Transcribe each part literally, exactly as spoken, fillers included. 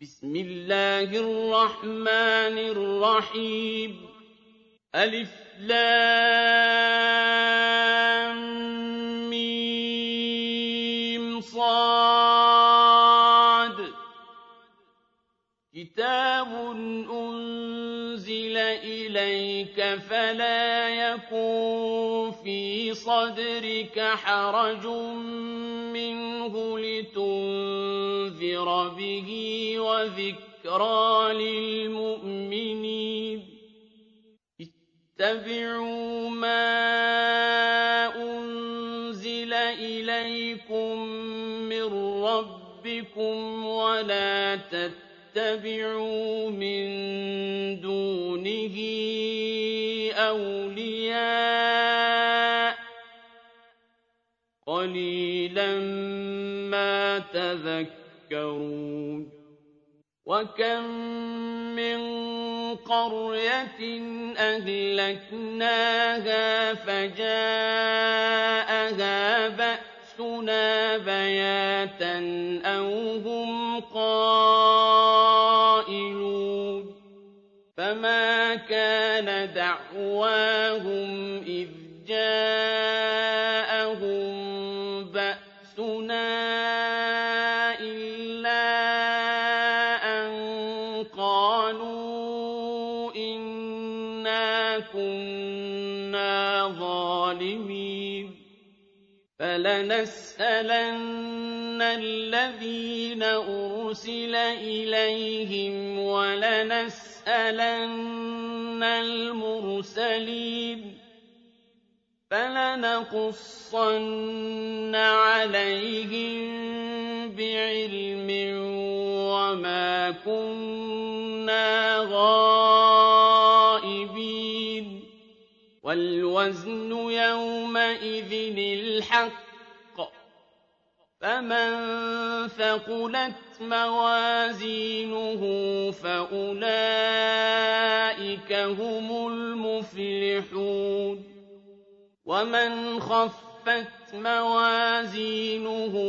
بسم الله الرحمن الرحيم ألف لام ميم صاد كتاب أنزل إليك فلا يكن في صدرك حرج منه لتنذر به وذكرى للمؤمنين اتبعوا ما أنزل إليكم من ربكم ولا تتبعوا من دونه أولياء قليلا ما تذكرون وكم من قرية أهلكناها فجاءها بأسنا بياتا أو هم قائلون فما كان دعواهم إذ جاءهم بأسنا إلا أن قالوا إنا كنا ظالمين فلنسألن الذين أرسل إليهم ولنسألن المرسلين فلنقصن عليهم بعلم وما كنا غائبين والوزن يومئذ الحق فمن ثقلت موازينه فأولئك هم المفلحون ومن خفت موازينه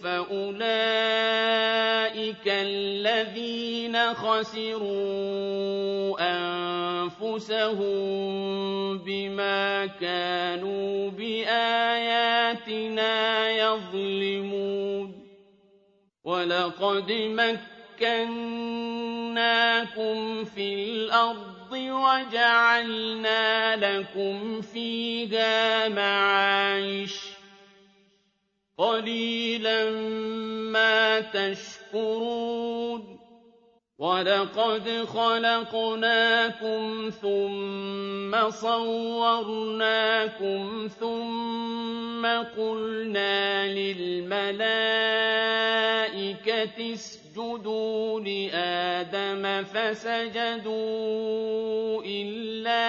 فأولئك الذين خسروا أنفسهم بما كانوا بآياتنا يظلمون ولقد مكناكم في الأرض وجعلنا لكم فيها معايش قليلا ما تشكرون ولقد خلقناكم ثم صورناكم ثم قلنا للملائكة اسجدوا لآدم فسجدوا إلا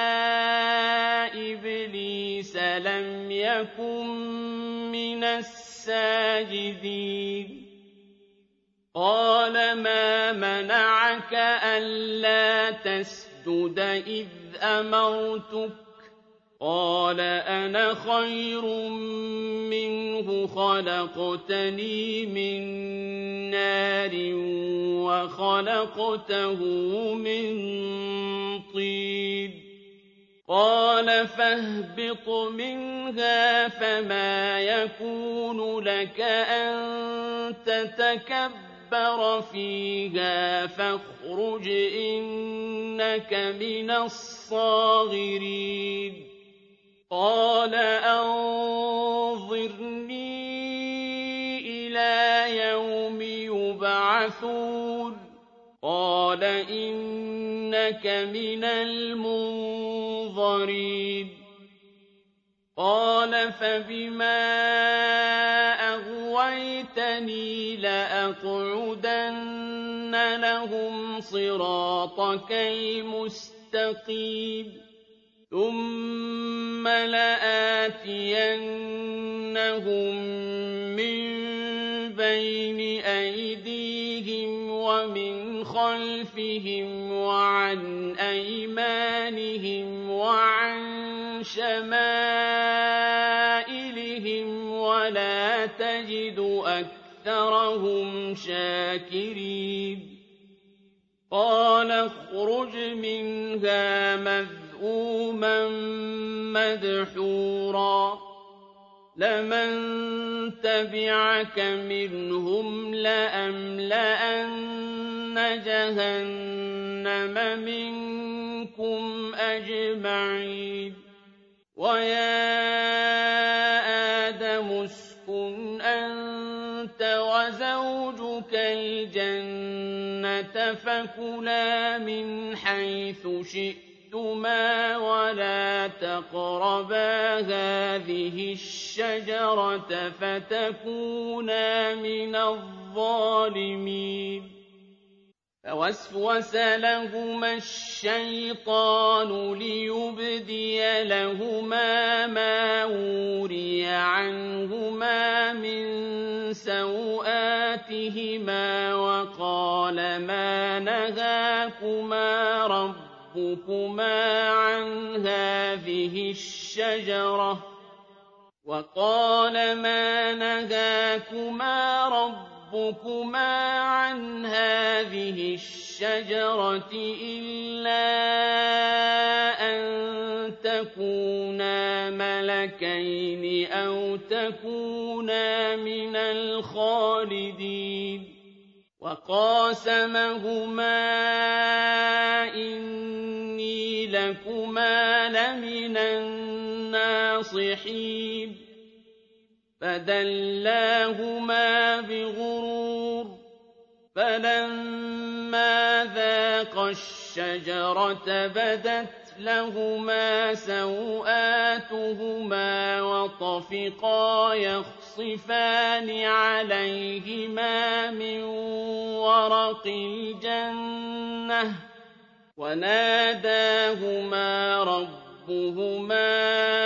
إبليس لم يكن من الساجدين قال ما منعك ألا تسجد إذ أمرتك قال أنا خير منه خلقتني من نار وخلقته من طين قال فاهبط منها فما يكون لك أن تتكبر فيها فاخرج إنك من الصاغرين قال أنظرني إلى يوم يبعثون قال إنك من المنظرين قال فبما أغويتني لأقعدن لهم صراطك المستقيم ثم لآتينهم من بين أيديهم ومن خلفهم وعن أيمانهم وعن شمائلهم ولا تجد أكثرهم شاكرين فاخرج منها مذءوما مدحورا لمن تبعك منهم لأملأن جهنم منكم أجمعين ويا آدم اسكن أنت وزوجك الجنة فكلا من حيث شئتما ولا تقربا هذه الشجرة فتكونا من الظالمين فوسوس لهما الشيطان ليبدي لهما ما وري عنهما من سوآتهما وقال ما نهاكما ربكما عن هذه الشجرة وقال ما نهاكما ربكما ربكما عن هذه الشجرة إلا أن تكونا ملكين أو تكونا من الخالدين وقاسمهما إني لكما لمن الناصحين فدلاهما بغرور فلما ذاقا الشجرة بدت لهما سوآتهما وطفقا يخصفان عليهما من ورق الجنة وناداهما ربهما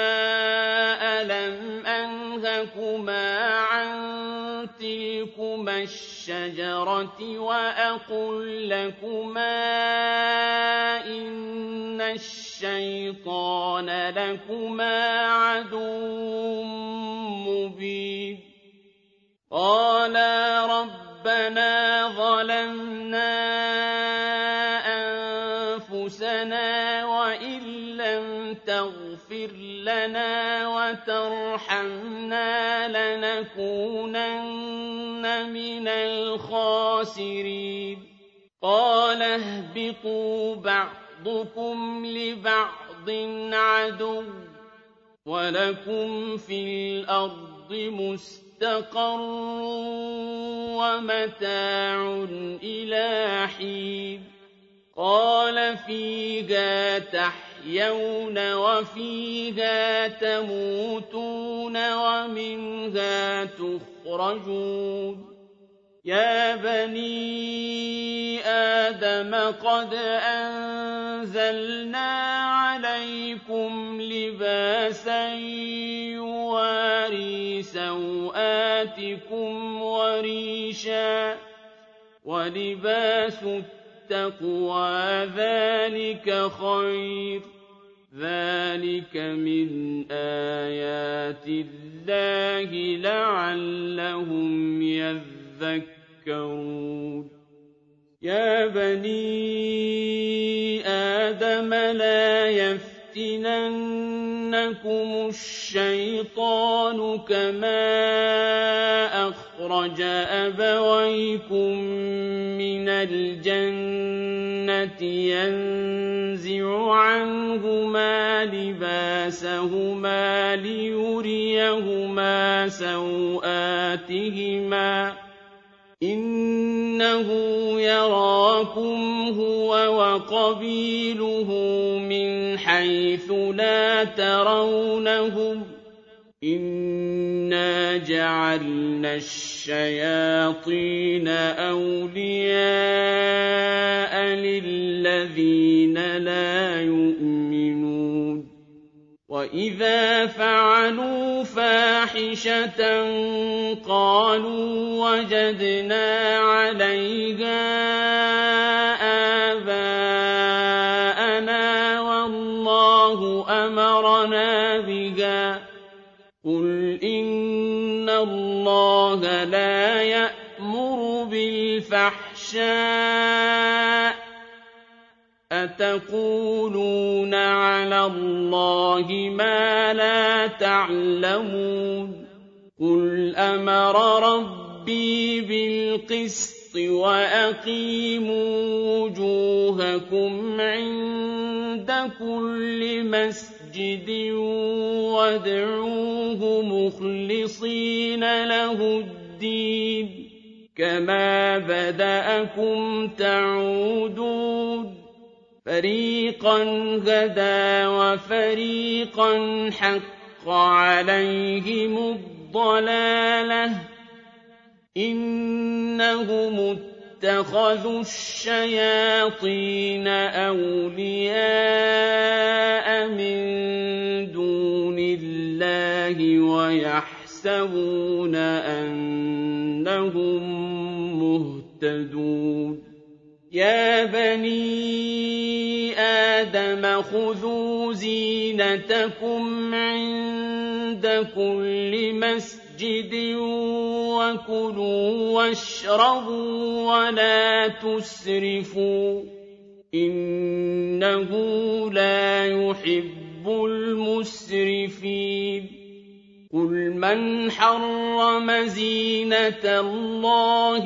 ألم أنهكما عن تلكما الشجرة وأقل لكما إن الشيطان لكما عدو مبين قالا ربنا ظلمنا أنفسنا وإن لم تغفر لنا وترحمنا لنكونن من الخاسرين قال اهبطوا بعضكم لبعض عدو ولكم في الأرض مستقر ومتاع إلى حين قال فيها تحيون وفيها تموتون ومنها تخرجون يا بني آدم قد أنزلنا عليكم لباسا يواري سوآتكم وريشا ولباس التقوى ذلك خير ذلك من آيات الله لعلهم يذكرون يا بني آدم لا يفتننكم الشيطان كما أخرج أبويكم من الجنة ينزع عنهما لباسهما ليريهما سوآتهما إنه يراكم هو وقبيله من حيث لا ترونهم إنا جعلنا الشياطين أولياء للذين لا يؤمنون وإذا فعلوا فاحشة قالوا وجدنا عليها آباءنا والله أمرنا بها قل إن الله لا يأمر بالفحشاء أَتَقُولُونَ عَلَى اللَّهِ مَا لَا تَعْلَمُونَ قُلْ أَمَرَ رَبِّي بِالْقِسْطِ وَأَقِيمُوا وُجُوهَكُمْ عِندَ كُلِّ مَسْجِدٍ وَادْعُوهُ مُخْلِصِينَ لَهُ الدِّينَ كَمَا بَدَأَكُمْ تَعُودُونَ فَرِيقًا هَدَىٰ وَفَرِيقًا حَقَّ عَلَيْهِمُ الضَّلَالَةُ ۗ إِنَّهُمُ اتَّخَذُوا الشَّيَاطِينَ أَوْلِيَاءَ مِن دُونِ اللَّهِ وَيَحْسَبُونَ أَنَّهُم مُّهْتَدُونَ يَا بَنِي آدَمَ خُذُوا زِينَتَكُمْ عِندَ كُلِّ مَسْجِدٍ وَكُلُوا وَاشْرَبُوا وَلَا تُسْرِفُوا إِنَّهُ لَا يُحِبُّ الْمُسْرِفِينَ قُلْ مَنْ حَرَّمَ زِينَةَ اللَّهِ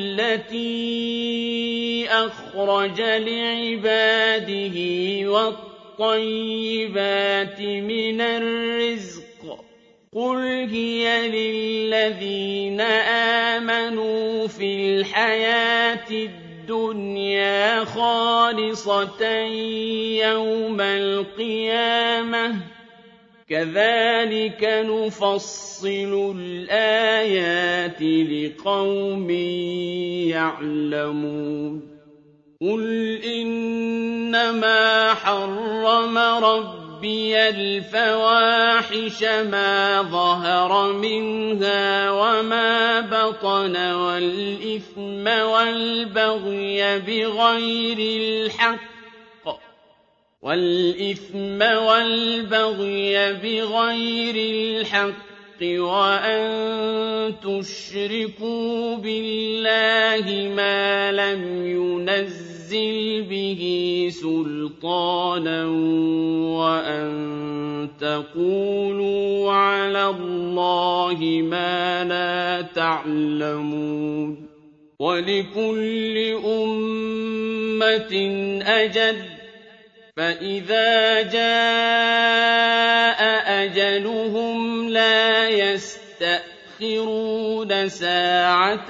الَّتِي أَخْرَجَ لِعِبَادِهِ وَالطَّيِّبَاتِ مِنَ الرِّزْقِ قُلْ هِيَ لِلَّذِينَ آمَنُوا فِي الْحَيَاةِ الدُّنْيَا خَالِصَةً يَوْمَ الْقِيَامَةِ ۗ كَذَٰلِكَ نُفَصِّلُ الْآيَاتِ لِقَوْمٍ يَعْلَمُونَ قُلْ إِنَّمَا حَرَّمَ رَبِّيَ الْفَوَاحِشَ مَا ظَهَرَ مِنْهَا وَمَا بَطَنَ وَالْإِثْمَ وَالْبَغْيَ بِغَيْرِ الْحَقِّ وَالْإِثْمَ وَالْبَغْيَ بِغَيْرِ الْحَقِّ وَأَن تُشْرِكُوا بِاللَّهِ مَا لَمْ يُنَزِّلْ بِهِ سُلْطَانًا وَأَن تَقُولُوا عَلَى اللَّهِ مَا لَا تَعْلَمُونَ وَلِكُلِّ أُمَّةٍ أَجَلٌ فَإِذَا جَاءَ أَجَلُهُمْ لَا يَسْتَأْخِرُونَ سَاعَةً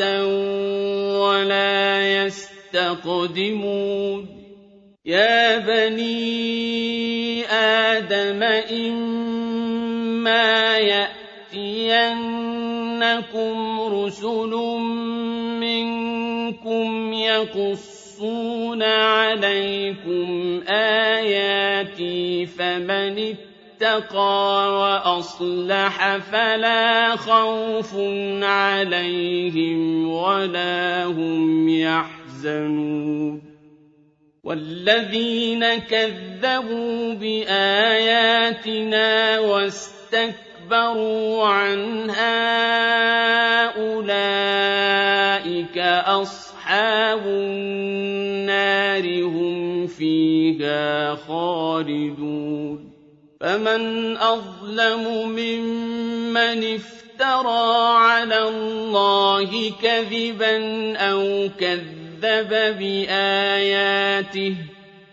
وَلَا يَسْتَقْدِمُونَ يَا بَنِي آدَمَ إِمَّا يَأْتِيَنَّكُمْ رُسُلٌ مِّنكُمْ يَقُصُّونَ عَلَيْكُمْ آيَاتِي فَمَنِ اتَّقَىٰ وَأَصْلَحَ فَلَا خَوْفٌ عَلَيْهِمْ وَلَا هُمْ يَحْزَنُونَ وَالَّذِينَ كَذَّبُوا بِآيَاتِنَا وَاسْتَكْبَرُوا عَنْهَا أُولَٰئِكَ أَصْحَابُ النَّارِ هُمْ فِيهَا خَالِدُونَ فَمَنْ أَظْلَمُ مِمَّنِ افْتَرَىٰ عَلَى اللَّهِ كَذِبًا أَوْ كَذَّبَ بِآيَاتِهِ ۚ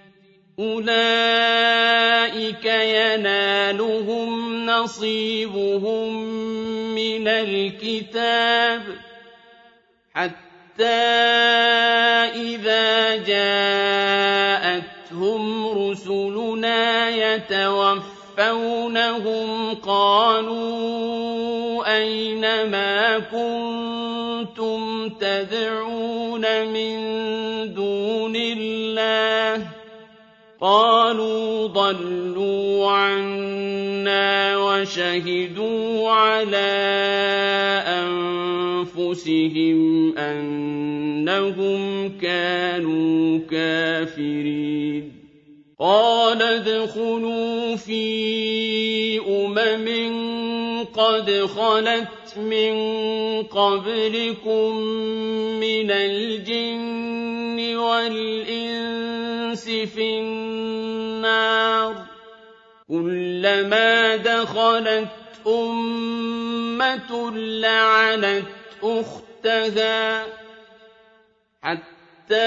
أُولَٰئِكَ يَنَالُهُمْ نَصِيبُهُم مِّنَ الْكِتَابِ حَتَّىٰ إِذَا جَاءَتْهُمْ رُسُلُنَا يَتَوَفَّوْنَهُمْ قَالُوا أَيْنَ مَا كُنتُمْ تَدْعُونَ مِن دُونِ اللَّهِ ۖ قَالُوا ضَلُّوا عَنَّا وَشَهِدُوا عَلَىٰ أَنفُسِهِمْ أَنَّهُمْ كَانُوا كَافِرِينَ قَالَ ادْخُلُوا فِي أُمَمٍ قَدْ خَلَتْ مِن قَبْلِكُم مِّنَ الْجِنِّ وَالْإِنسِ في النار كلما دخلت أمة لعنت أختها حتى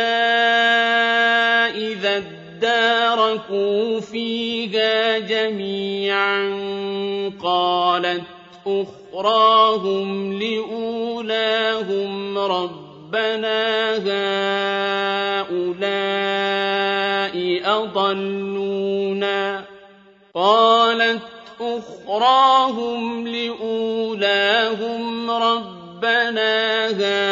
إذا اداركوا فيها جميعا قالت أخراهم لأولاهم ربنا هؤلاء أضلونا قالت أخراهم لأولاهم ربنا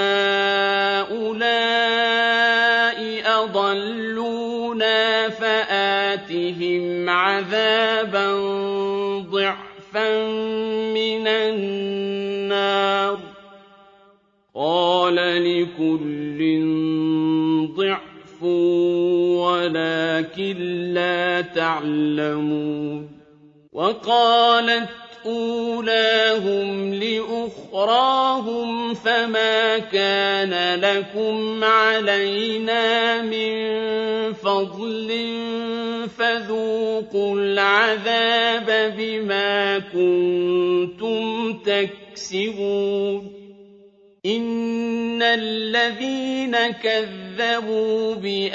هؤلاء أضلونا فآتهم عذابا ضعفا من النار قال لكل ضعف ولكن لا تعلمون وقالت أولاهم لأخراهم فما كان لكم علينا من فضل فذوقوا العذاب بما كنتم تكسبون إن الذين كذبوا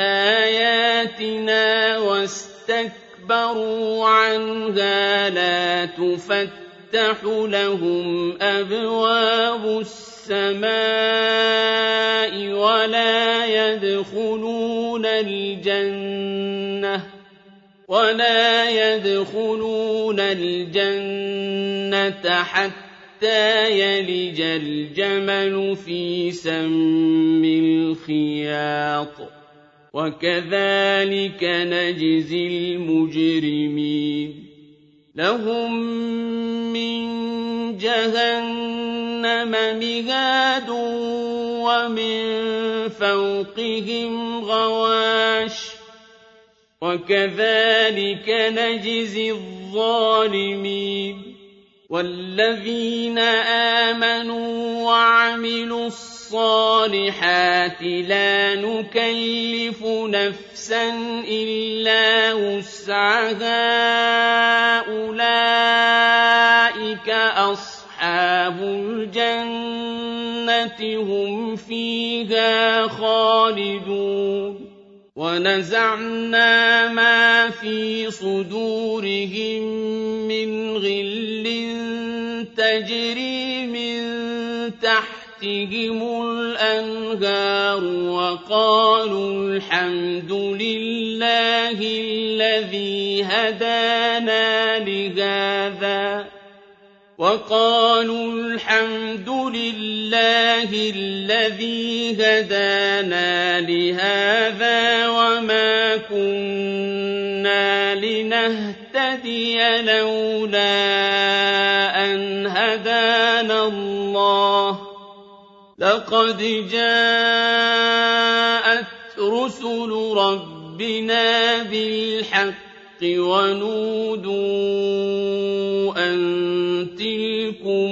بآياتنا واستكبروا عنها لا تفتح لهم أبواب السماء ولا يدخلون الجنة ولا يدخلون الجنة حتى حتى يلج الجمل في سم الخياط وكذلك نجزي المجرمين لهم من جهنم مهاد ومن فوقهم غواش وكذلك نجزي الظالمين والذين آمنوا وعملوا الصالحات لا نكلف نفسا إلا وسعها أولئك أصحاب الجنة هم فيها خالدون ونزعنا ما في صدورهم من غل تجري من تحتهم الأنهار وقالوا الحمد لله الذي هدانا لهذا وقالوا الحمد لله الذي هدانا لهذا وما كنا لنهتدي لولا أن هدانا الله لقد جاءت رسل ربنا بالحق ونودوا أن تلكم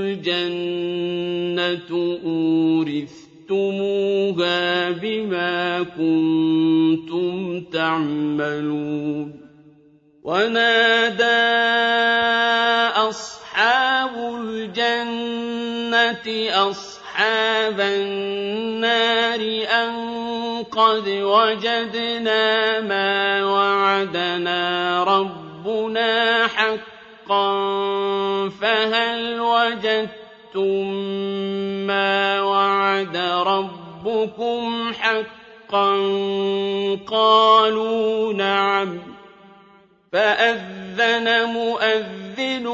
الجنة أورثتموها بما كنتم تعملون ونادى أصحاب الجنة أصحاب النار أن قد وجدنا ما وعدنا ربنا حقا فهل وجدتم ما وعد ربكم حقا قالوا نعم فأذن مؤذن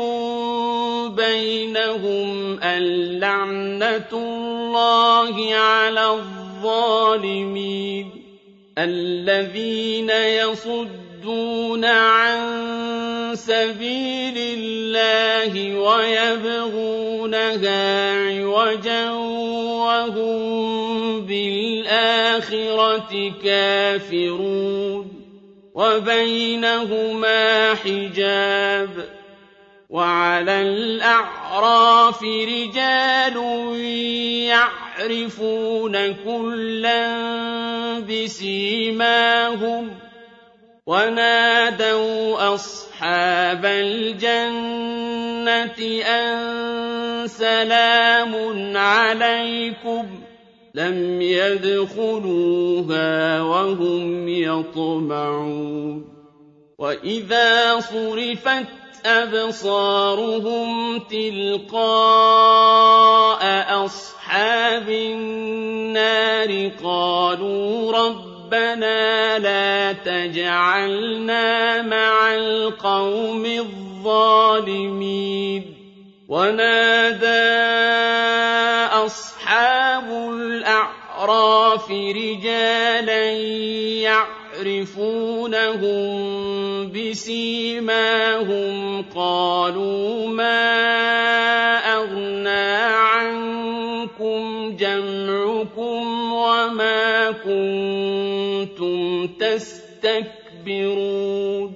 بينهم اللعنة الله على الظالمين الذين يصدون عن سبيل الله ويبغونها عوجا وهم بالآخرة كافرون وبينهما حجاب وعلى الأعراف رجال يعرفون كلا بسيماهم ونادوا أصحاب الجنة أن سلام عليكم لم يدخلوها وهم يطمعون وإذا صرفت أبصارهم تلقاء أصحاب النار قالوا ربنا لا تجعلنا مع القوم الظالمين ونادى أصحاب الأعراف رجالا يعرفونهم بسيماهم قالوا ما أغنى عنكم جمعكم وما كنتم تستكبرون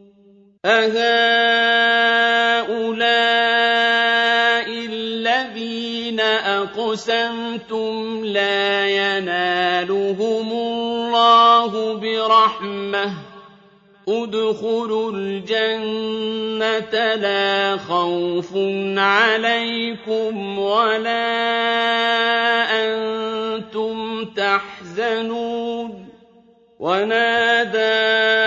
أهؤلاء الذين أقسمتم لا ينالهم الله برحمة ادخلوا الجنة لا خوف عليكم ولا أنتم تحزنون ونادى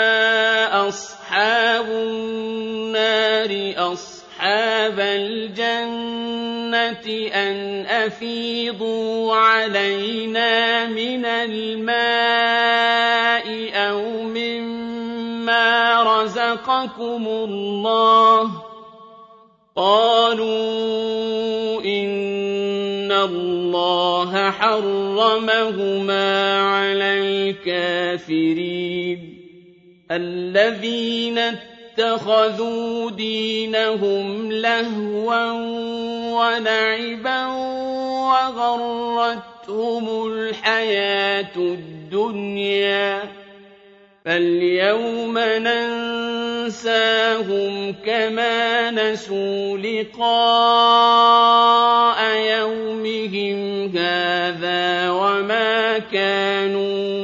أصحاب النار أصحاب الجنة أن أفيضوا علينا من الماء أو مما رزقكم الله قالوا إن الله حرمهما على الكافرين الذين اتخذوا دينهم لهوا ولعبا وغرتهم الحياة الدنيا فاليوم ننساهم كما نسوا لقاء يومهم هذا وما كانوا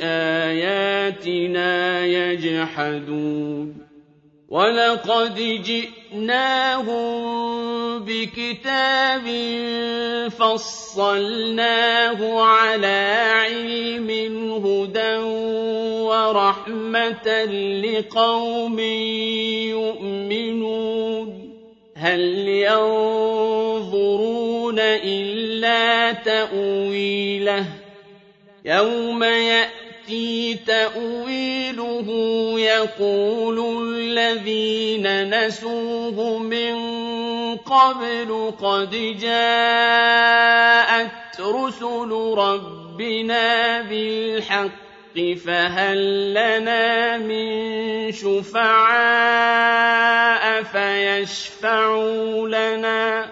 بآياتنا يجحدون ولقد جئناهم بكتاب فصلناه على علم هدى ورحمة لقوم يؤمنون هل ينظرون إلا تأويله يوم يأتي تأويله يقول الذين نسوه من قبل قد جاءت رسل ربنا بالحق فهل لنا من شفعاء فيشفعوا لنا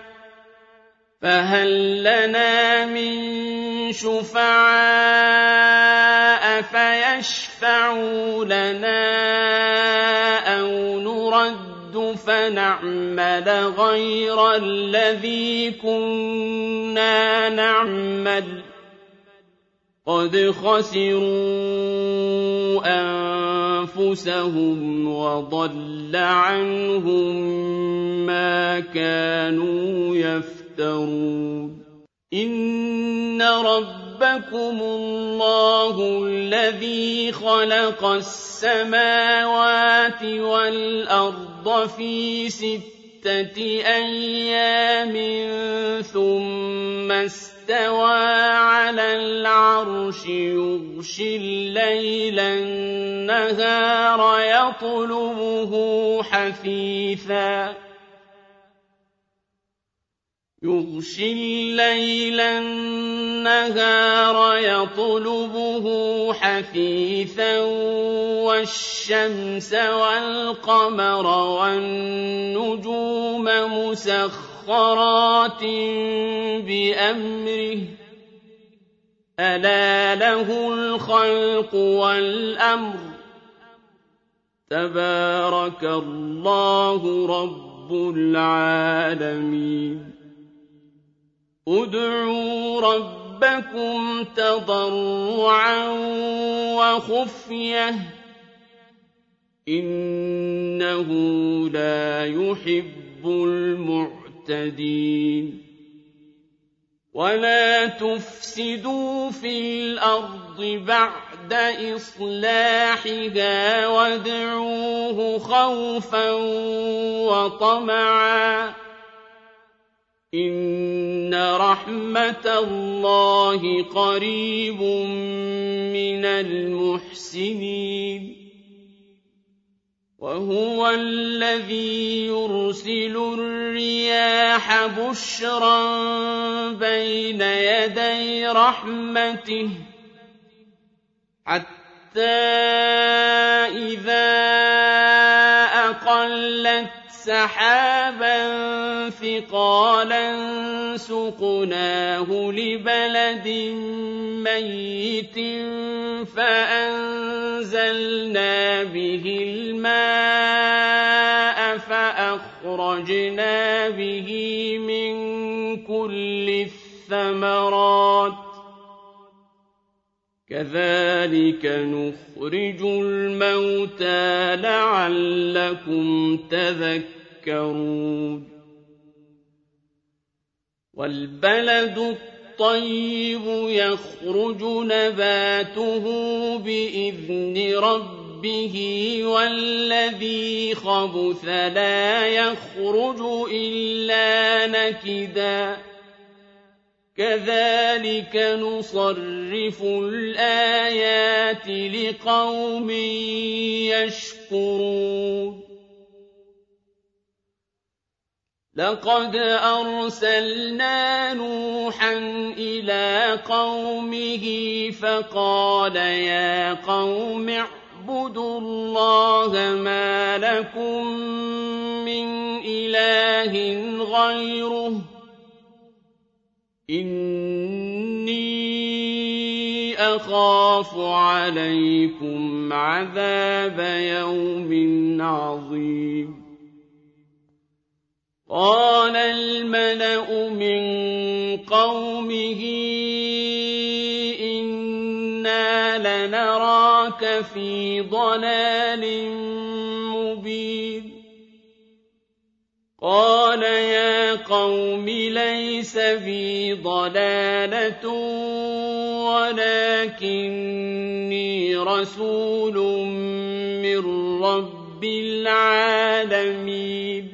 فهل لنا من شفعاء فيشفعوا لنا أو نرد فنعمل غير الذي كنا نعمل قد خسروا أنفسهم وضل عنهم ما كانوا يفترون إن ربكم الله الذي خلق السماوات والأرض في ستة أيام ثم استوى على العرش يغشي الليل النهار يطلبه حثيثا يغشي الليل النهار يطلبه حثيثا والشمس والقمر والنجوم مسخرات بأمره ألا له الخلق والأمر تبارك الله رب العالمين ادعوا ربكم تضرعا وخفية إِنَّهُ لَا يُحِبُّ الْمُعْتَدِينَ وَلَا تُفْسِدُوا فِي الْأَرْضِ بَعْدَ إِصْلَاحِهَا وَادْعُوهُ خَوْفًا وَطَمَعًا ۚ إِنَّ رَحْمَتَ اللَّهِ قَرِيبٌ مِّنَ الْمُحْسِنِينَ وَهُوَ الَّذِي يُرْسِلُ الرِّيَاحَ بُشْرًا بَيْنَ يَدَيْ رَحْمَتِهِ حَتَّىٰ إِذَا أَقَلَّتْ سَحَابًا ثِقَالًا سُقْنَاهُ لِبَلَدٍ مَّيِّتٍ فَأَنزَلْنَا بِهِ الْمَاءَ فَأَخْرَجْنَا بِهِ مِن كُلِّ الثَّمَرَاتِ ۚ كَذَٰلِكَ نُخْرِجُ الْمَوْتَىٰ لَعَلَّكُمْ تَذَكَّرُونَ وَالْبَلَدُ الطَّيِّبُ يَخْرُجُ نَبَاتُهُ بِإِذْنِ رَبِّهِ وَالَّذِي خَبُثَ لَا يَخْرُجُ إِلَّا نَكِدًا ۚ كَذَٰلِكَ نُصَرِّفُ الْآيَاتِ لِقَوْمٍ يَشْكُرُونَ لَقَدْ أَرْسَلْنَا نُوحًا إِلَىٰ قَوْمِهِ فَقَالَ يَا قَوْمِ اعْبُدُوا اللَّهَ مَا لَكُم مِّنْ إِلَٰهٍ غَيْرُهُ إِنِّي أَخَافُ عَلَيْكُمْ عَذَابَ يَوْمٍ عَظِيمٍ قَالَ الْمَلَأُ مِن قَوْمِهِ إِنَّا لَنَرَاكَ فِي ضَلَالٍ مُّبِينٍ قَالَ يَا قَوْمِ لَيْسَ بِي ضَلَالَةٌ وَلَٰكِنِّي رَسُولٌ مِّن رَّبِّ الْعَالَمِينَ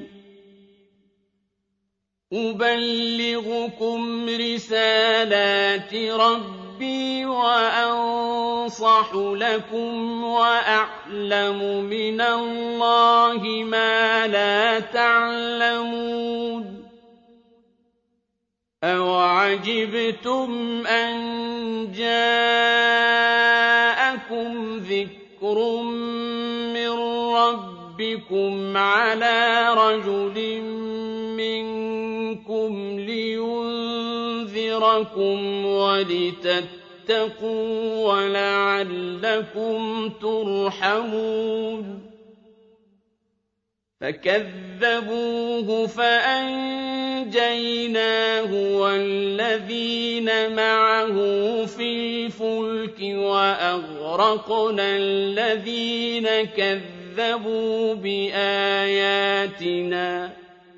أُبَلِّغُكُمْ رِسَالَاتِ رَبِّي وَأَنصَحُ لَكُمْ وَأَعْلَمُ مِنَ اللَّهِ مَا لَا تَعْلَمُونَ أَوَعَجِبْتُمْ أَن جَاءَكُمْ ذِكْرٌ مِّن رَّبِّكُمْ عَلَىٰ رَجُلٍ مِّنكُمْ لِيُنذِرَكُمْ وَلِتَتَّقُوا وَلَعَلَّكُمْ تُرْحَمُونَ فَكَذَّبُوهُ فَأَنجَيْنَاهُ وَالَّذِينَ معه فِي الْفُلْكِ وَأَغْرَقْنَا الَّذِينَ كَذَّبُوا بِآيَاتِنَا ۚ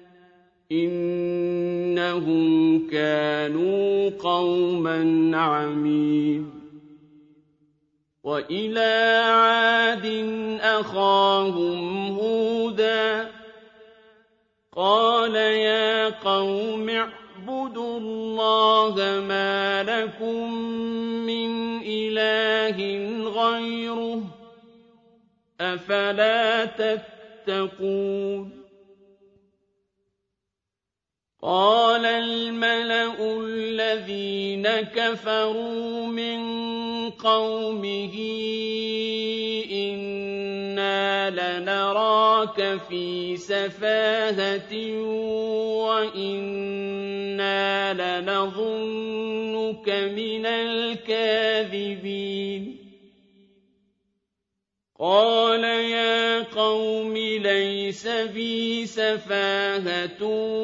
إِنَّهُمْ كَانُوا قَوْمًا عَمِينَ وَإِلَىٰ عَادٍ أَخَاهُمْ هُودًا ۚ قَالَ يَا قَوْمِ اعْبُدُوا اللَّهَ مَا لَكُم مِّنْ إِلَٰهٍ غَيْرُهُ ۖ أَفَلَا تَتَّقُونَ قَالَ الْمَلَأُ الَّذِينَ كَفَرُوا مِن قَوْمِهِ إِنَّا لَنَرَاكَ فِي سَفَاهَةٍ وَإِنَّا لَنَظُنُّكَ مِنَ الْكَاذِبِينَ قَالَ يَا قَوْمِ لَيْسَ بِي سَفَاهَةٌ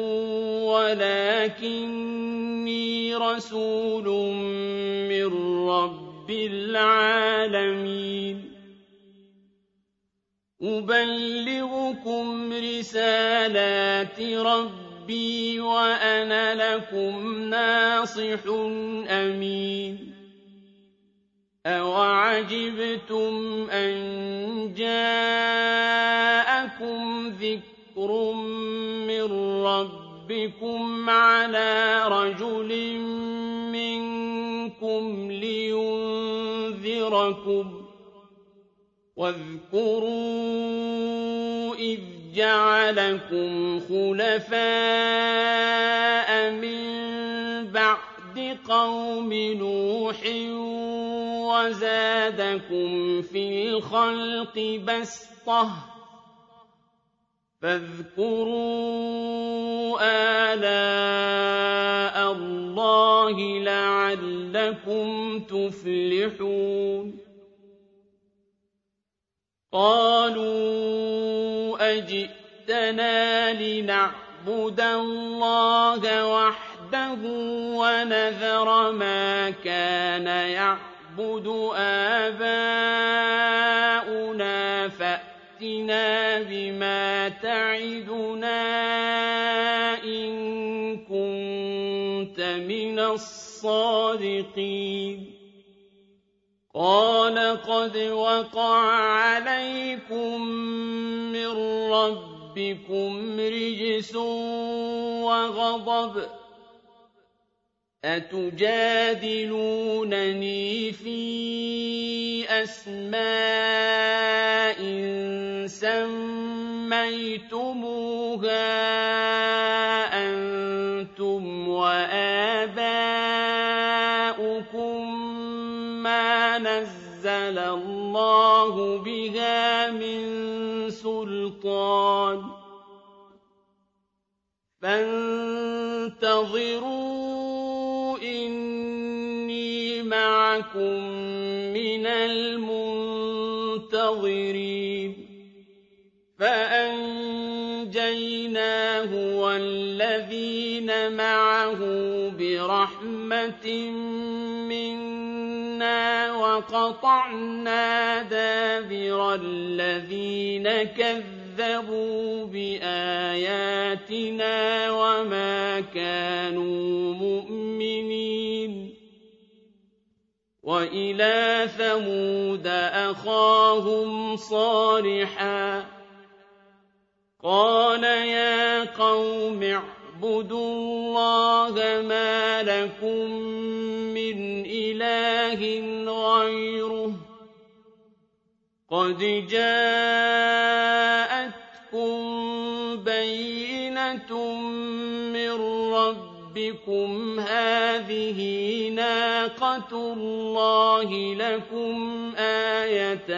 وَلَٰكِنِّي رَسُولٌ مِّن رَّبِّ الْعَالَمِينَ أُبَلِّغُكُمْ رِسَالَاتِ رَبِّي وَأَنَا لَكُمْ نَاصِحٌ أَمِينٌ أَوَعَجِبْتُمْ أَن جَاءَكُمْ ذِكْرٌ مِّن رَّبِّكُمْ عَلَىٰ رَجُلٍ مِّنكُمْ لِيُنذِرَكُمْ ۖ وَاذْكُرُوا إِذْ جَعَلَكُمْ خُلَفَاءَ مِن بَعْدِ قَوْمِ نُوحٍ وَزَادَكُمْ فِي الْخَلْقِ بَسْطَةً ۖ فَاذْكُرُوا آلَاءَ اللَّهِ لَعَلَّكُمْ تُفْلِحُونَ قَالُوا أَجِئْتَنَا لِنَعْبُدَ اللَّهَ وَحْدَهُ وَنَذَرَ مَا كَانَ يَعْبُدُ آبَاؤُنَا فَأْتِنَا بِمَا تَعِدُنَا إِن كُنتَ مِنَ الصَّادِقِينَ قَالَ قَدْ وَقَعَ عَلَيْكُم مِّن رَّبِّكُمْ رِجْسٌ وَغَضَبٌ ۖ أَتُجَادِلُونَنِي فِي أَسْمَاءٍ سَمَّيْتُمُوهَا أَنتُمْ وَآبَاؤُكُم مَّا نَزَّلَ اللَّهُ بِهَا مِن سُلْطَانٍ ۚ فَانتَظِرُوا إِنِّي مَعَكُم مِّنَ الْمُنتَظِرِينَ فَأَنجَيْنَاهُ وَالَّذِينَ مَعَهُ بِرَحْمَةٍ مِّنَّا وَقَطَعْنَا دَابِرَ الَّذِينَ كَذَّبُوا بِآيَاتِنَا وَمَا كَانُوا مُؤْمِنِينَ وَإِلَىٰ ثَمُودَ أَخَاهُمْ صَالِحًا ۗ قَالَ يَا قَوْمِ اعْبُدُوا اللَّهَ مَا لَكُم مِّنْ إِلَٰهٍ غَيْرُهُ ۖ قَدْ جَاءَتْكُم بَيِّنَةٌ مِّن رَّبِّكُمْ ۖ هَٰذِهِ نَاقَةُ اللَّهِ لَكُمْ آيَةً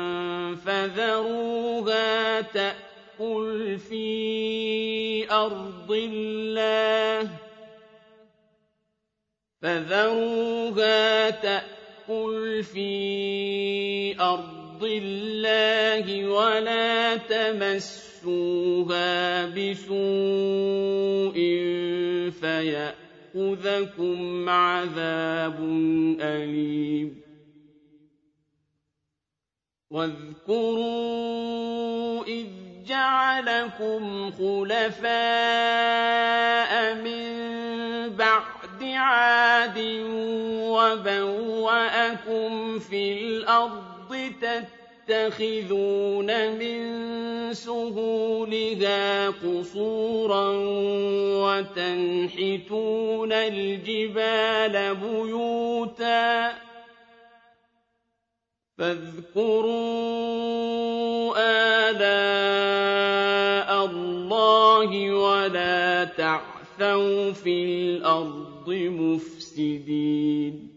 فَذَرُوهَا تَأْكُلْ فِي أَرْضِ اللَّهِ فَذَرُوهَا تَأْكُلْ فِي أَرْضِ اللَّهِ وَلَا تَمَسُّوهَا بِسُوءٍ فَيَأْخُذَكُمْ عَذَابٌ أَلِيمٌ وَاذْكُرُوا إِذْ جَعَلَكُمْ خُلَفَاءَ مِن بَعْدِ عَادٍ وَبَوَّأَكُمْ فِي الْأَرْضِ تَتَّخِذُونَ مِن سُهُولِهَا قُصُورًا وَتَنْحِتُونَ الْجِبَالَ بُيُوتًا ۖ فاذكروا آلاء اللَّهِ وَلَا تَعْثَوْا فِي الْأَرْضِ مُفْسِدِينَ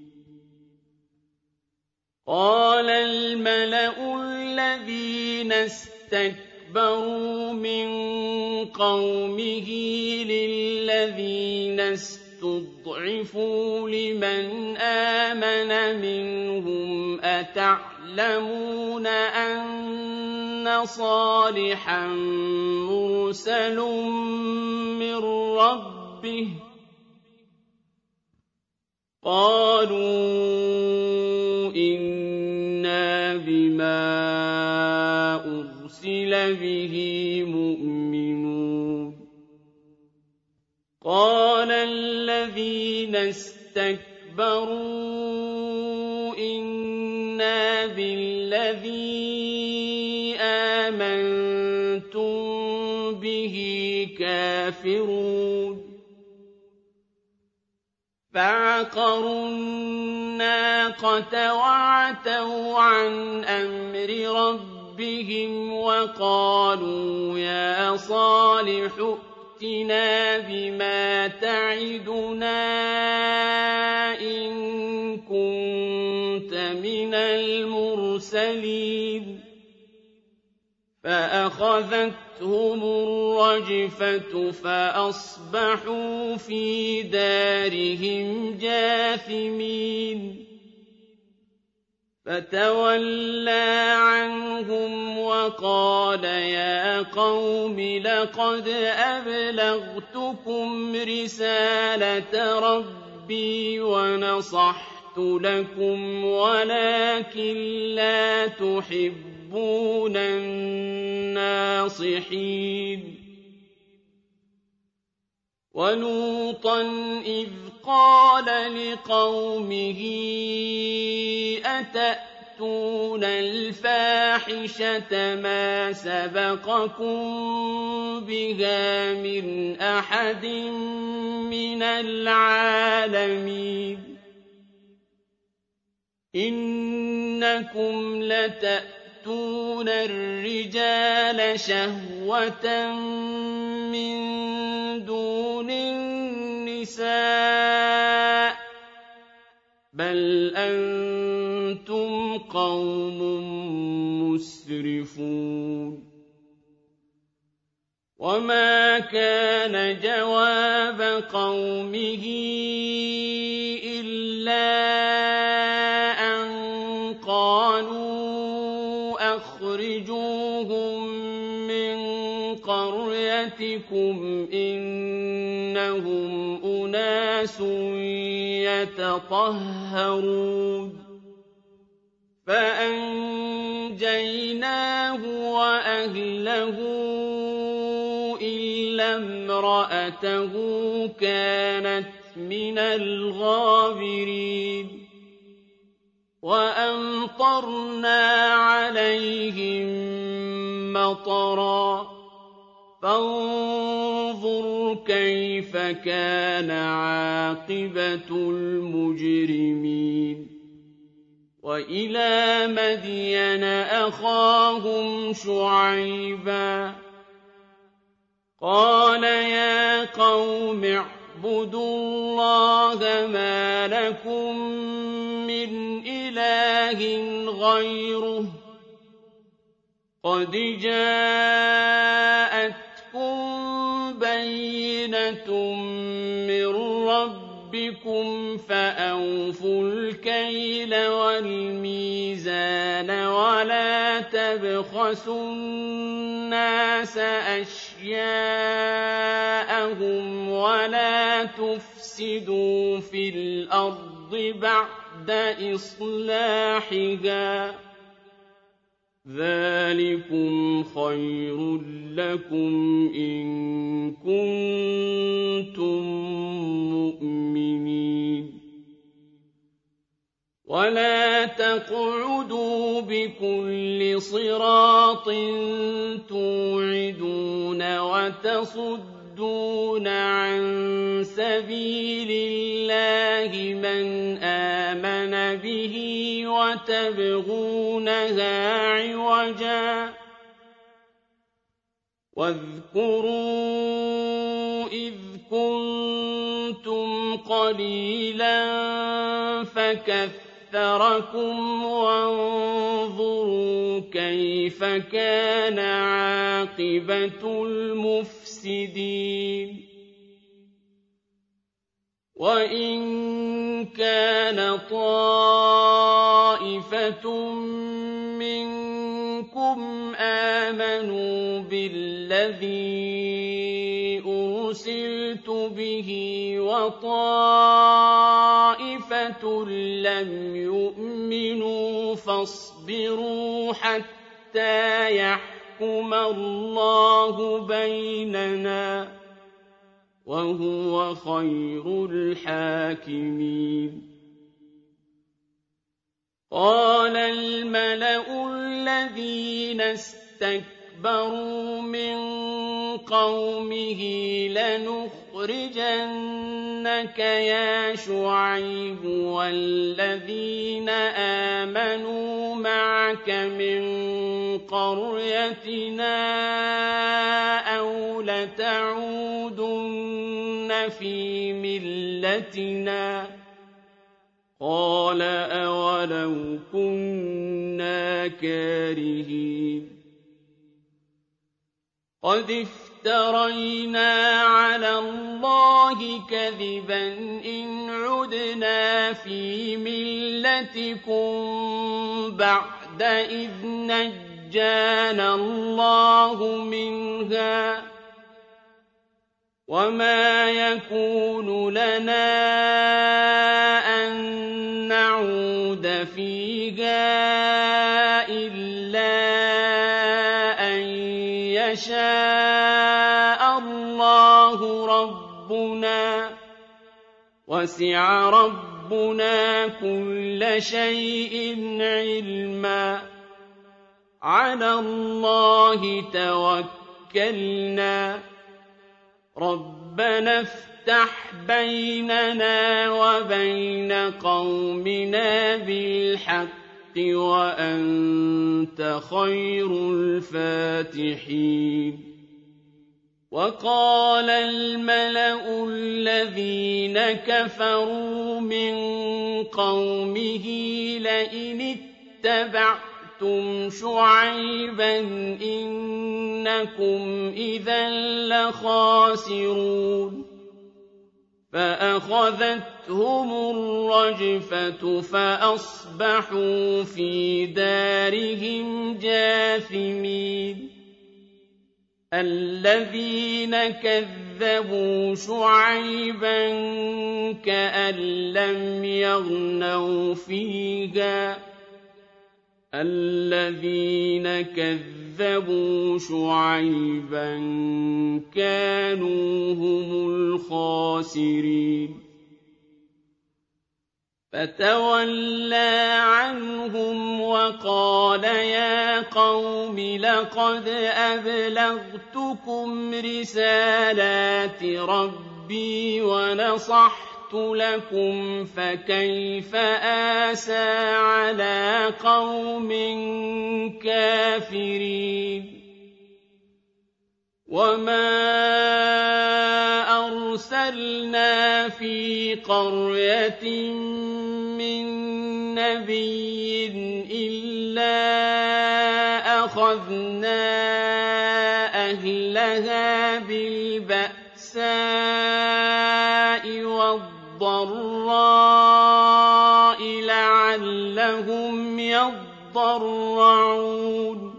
قَالَ الْمَلَأُ الَّذِينَ اسْتَكْبَرُوا مِن قَوْمِهِ لِلَّذِينَ اسْتُضْعِفُوا لِمَنْ آمَنَ مِنْهُمْ أَتَعْلَمُونَ أَنَّ صَالِحًا مُّرْسَلٌ مِّن رَّبِّهِ ۚ قَالُوا إِنَّا بِمَا أُرْسِلَ بِهِ كَافِرُونَ قَالَ الْمَلَأُ الَّذِينَ اسْتَكْبَرُوا مِن قَوْمِهِ لِلَّذِينَ اسْتُضْعِفُوا لِمَنْ آمَنَ مِنْهُمْ أَتَعْلَمُونَ أَنَّ صَالِحًا مُّرْسَلٌ مِّن رَّبِّهِ ۚ قَالُوا إِنَّا بِمَا أُرْسِلَ بِهِ مُؤْمِنُونَ قَالَ الَّذِينَ اسْتَكْبَرُوا إِنَّا بِالَّذِي آمَنتُم بِهِ كَافِرُونَ فَعَقَرُوا النَّاقَةَ وَعَتَوْا عَنْ أَمْرِ رَبِّهِمْ وَقَالُوا يَا صَالِحُ ائْتِنَا بِمَا تَعِدُنَا إِن كُنتَ مِنَ الْمُرْسَلِينَ فَأَخَذَتْهُمُ الرَّجْفَةُ فَأَصْبَحُوا فِي دَارِهِمْ جَاثِمِينَ فَتَوَلَّىٰ عَنْهُمْ وَقَالَ يَا قَوْمِ لَقَدْ أَبْلَغْتُكُمْ رِسَالَةَ رَبِّي وَنَصَحْتُ لَكُمْ وَلَٰكِن لَّا تُحِبُّونَ النَّاصِحِينَ وَلُوطًا إِذْ قَالَ لِقَوْمِهِ أَتَأْتُونَ الْفَاحِشَةَ مَا سَبَقَكُم بِهَا مِنْ أَحَدٍ مِّنَ الْعَالَمِينَ إِنَّكُمْ لَتَأْتُونَ الرِّجَالَ شَهْوَةً مِّن دُونِ النِّسَاءِ بَلْ أَنتُمْ قَوْمٌ مُّسْرِفُونَ وَمَا كَانَ جَوَابَ قَوْمِهِ إِلَّا أَن قَالُوا أَخْرِجُوهُم مِّن قَرْيَتِكُمْ إِنَّهُمْ أُنَاسٌ يَتَطَهَّرُونَ فَأَنجَيْنَاهُ وَأَهْلَهُ إِلَّا امْرَأَتَهُ كَانَتْ مِنَ الْغَابِرِينَ وَأَمْطَرْنَا عَلَيْهِم مَّطَرًا فَانظُرْ كَيْفَ كَانَ عَاقِبَةُ الْمُجْرِمِينَ وَإِلَىٰ مَدْيَنَ أَخَاهُمْ شُعَيْبًا قَالَ يَا قَوْمِ اعْبُدُوا اللَّهَ مَا لَكُم مِّنْ إِلَٰهٍ غَيْرُهُ قَدْ جَاءَتْكُم بَيِّنَةٌ مِّن رَّبِّكُمْ فَأَوْفُوا الْكَيْلَ وَالْمِيزَانَ وَلَا تَبْخَسُوا النَّاسَ أَشْيَاءَهُمْ وَلَا تُفْسِدُوا فِي الْأَرْضِ بَعْدَ إِصْلَاحِهَا ذَٰلِكُمْ خَيْرٌ لَّكُمْ إِن كُنتُم مُّؤْمِنِينَ وَلَا تَقْعُدُوا بِكُلِّ صِرَاطٍ تُوعِدُونَ وَتَصُدُّونَ عَن سَبِيلِ اللَّهِ مَنْ آمَنَ بِهِ وَتَبْغُونَهَا عِوَجًا وَاذْكُرُوا إِذْ كُنتُمْ قَلِيلًا فَكَثَّرَكُمْ وَانظُرُوا كَيْفَ كَانَ عَاقِبَةُ الْمُفْسِدِينَ وَإِن كَانَ طَائِفَةٌ مِّنكُمْ آمَنُوا بِالَّذِي أُرْسِلْتُ بِهِ وَطَائِفَةٌ لَّمْ يُؤْمِنُوا فَاصْبِرُوا حَتَّىٰ حتى يحكم الله بيننا وهو خير الحاكمين. قال الملأ الذين استكبروا من قومه لنخرجنك يا شعيب والذين آمنوا معك من قريتنا أو لتعودن في ملتنا. قال أولو كنا كارهين. قد افترينا على الله كذبا إن عدنا في ملتكم بعد إذ نجانا الله منها وما يكون لنا أن نعود فيها إلا أن يشاء الله ربنا وسع ربنا كل شيء علما. على الله توكلنا ربنا افتح بيننا وبين قومنا بالحق وأنت خير الفاتحين. وقال الملأ الذين كفروا من قومه لئن اتبعتم شعيبا إنكم إذا لخاسرون. فأخذتهم الرجفة فأصبحوا في دارهم جاثمين. الذين كذبوا شعيبا كأن لم يغنوا فيها الذين كذبوا شعيبا كانوا هم الخاسرين. فتولى عنهم وقال يا قوم لقد أبلغتكم رسالات ربي ونصحت لكم فكيف آسى على قوم كافرين. وما أرسلنا في قرية من نبي إلا أخذنا أهلها بالبأساء والضراء لعلهم يضرعون.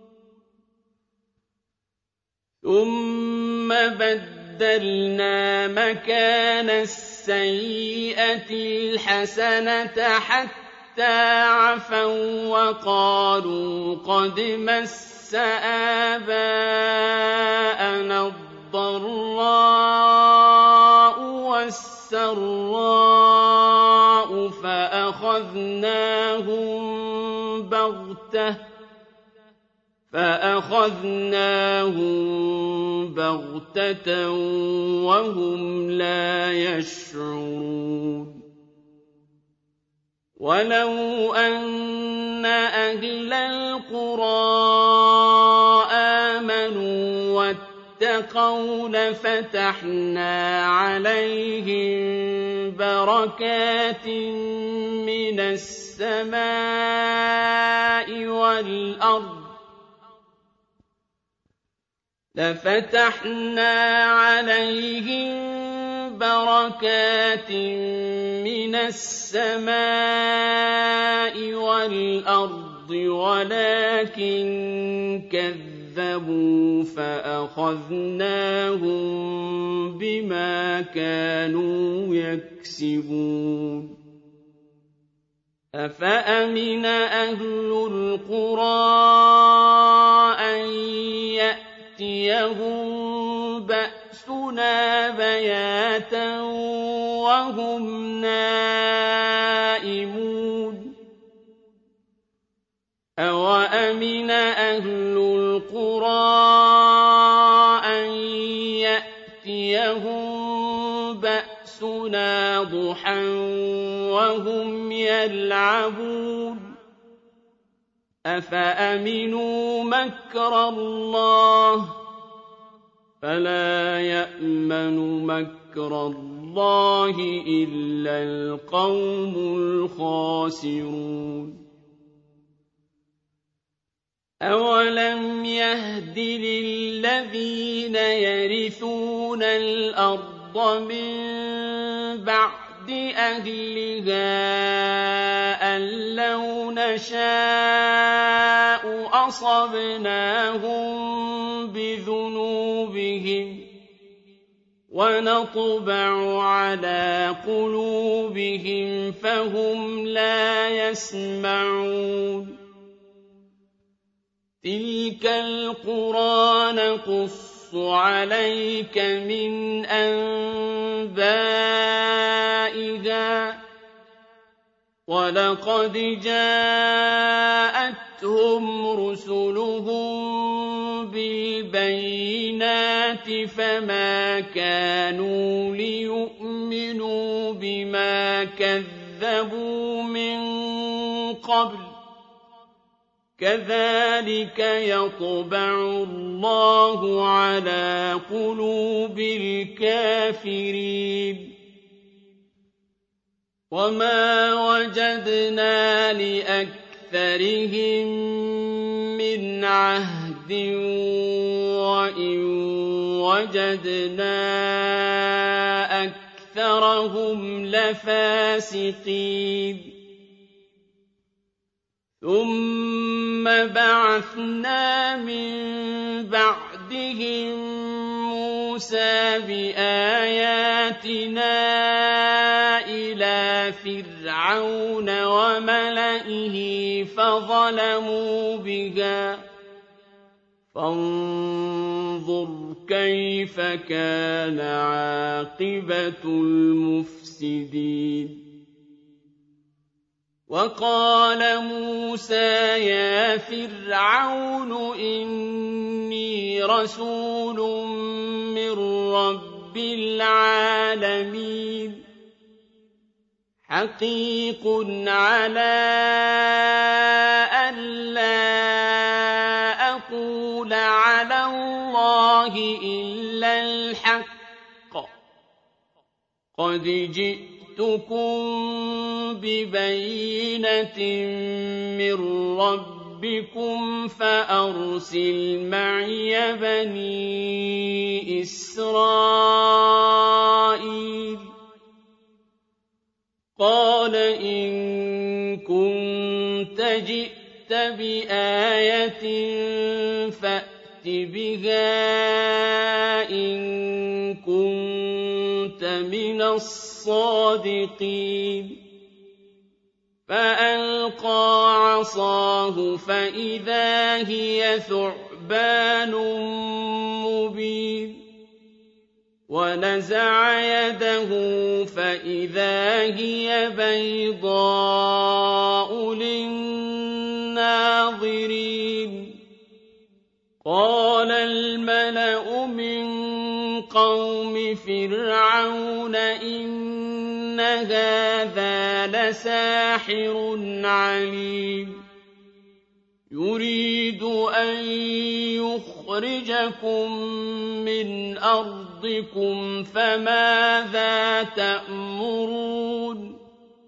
ثم بدلنا مكان السيئة الحسنة حتى عفوا وقالوا قد مس آباءنا الضراء والسراء فأخذناهم بغتة فأخذناهم بغتة وهم لا يشعرون. ولو أن أهل القرى آمنوا واتقوا لفتحنا عليهم بركات من السماء والأرض لفتحنا عليهم بركات من السماء والأرض ولكن كذبوا فأخذناهم بما كانوا يكسبون. أفأمن أهل القرى يَأْتِيَهُم بَأْسُنَا بَيَاتًا وَهُمْ نَائِمُونَ أَوَأَمِنَ أَهْلُ الْقُرَىٰ أَن يَأْتِيَهُم بَأْسُنَا ضُحًى وَهُمْ يَلْعَبُونَ أَفَأَمِنُوا مَكْرَ اللَّهِ فَلَا يَأْمَنُ مَكْرَ اللَّهِ إِلَّا الْقَوْمُ الْخَاسِرُونَ أَوَلَمْ يَهْدِ لِلَّذِينَ يَرِثُونَ الْأَرْضَ مِن بَعْدِ أَهْلِهَا أَن لَّوْ نَشَاءُ أَصَبْنَاهُم بِذُنُوبِهِمْ وَنَطْبَعُ عَلَىٰ قُلُوبِهِمْ فَهُمْ لَا يَسْمَعُونَ تِلْكَ الْقُرَىٰ نَقُصُّ عَلَيْكَ مِنْ أَنبَائِهَا ۚ وَلَقَدْ جَاءَتْهُمْ رُسُلُهُم بِالْبَيِّنَاتِ فَمَا كَانُوا لِيُؤْمِنُوا بِمَا كَذَّبُوا مِن قَبْلُ ۚ كَذَٰلِكَ يَطْبَعُ اللَّهُ عَلَىٰ قُلُوبِ الْكَافِرِينَ وَمَا وَجَدْنَا لِأَكْثَرِهِم مِّنْ عَهْدٍ وَإِن وَجَدْنَا أَكْثَرَهُمْ لَفَاسِقِينَ ثُمَّ بَعَثْنَا مِن بَعْدِهِم مُّوسَىٰ بِآيَاتِنَا إِلَىٰ فِرْعَوْنَ وَمَلَئِهِ فَظَلَمُوا بِهَا ۖ فَانظُرْ كَيْفَ كَانَ عَاقِبَةُ الْمُفْسِدِينَ وَقَالَ مُوسَىٰ يَا فِرْعَوْنُ إِنِّي رَسُولٌ مِّن رَّبِّ الْعَالَمِينَ حَقِيقٌ عَلَىٰ أَلَّا أَقُولَ عَلَى اللَّهِ إِلَّا الْحَقَّ ۚ قَدْ جِئْتُكُم بِبَيِّنَةٍ مِّن رَّبِّكُمْ فَأَرْسِلْ مَعِيَ بَنِي إِسْرَائِيلَ قَالَ إِن كُنتَ جِئْتَ بِآيَةٍ فَأْتِ بِهَا إِن كُنتَ مِنَ الصَّادِقِينَ فَأَلْقَىٰ عَصَاهُ فَإِذَا هِيَ ثُعْبَانٌ مُّبِينٌ وَنَزَعَ يَدَهُ فَإِذَا هِيَ بَيْضَاءُ لِلنَّاظِرِينَ قَالَ الْمَلَأُ مِن قَوْمِ فِرْعَوْنَ إِنَّ هَٰذَا لَسَاحِرٌ عَلِيمٌ يُرِيدُ أَن يُخْرِجَكُم مِّنْ أَرْضِكُمْ فَمَاذَا تَأْمُرُونَ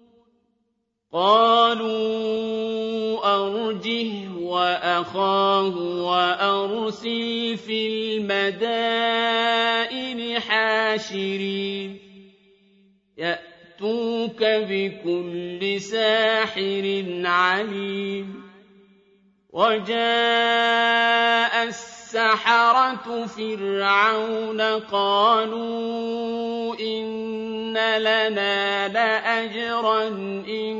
قَالُوا أَرْجِهْ وَأَخَاهُ وَأَرْسِلْ فِي الْمَدَائِنِ حَاشِرِينَ يَأْتُوكَ بِكُلِّ سَاحِرٍ عَلِيمٍ وَجَاءَ السَّحَرَةُ فِرْعَوْنَ قَالُوا إِنَّ لَنَا لَأَجْرًا إِن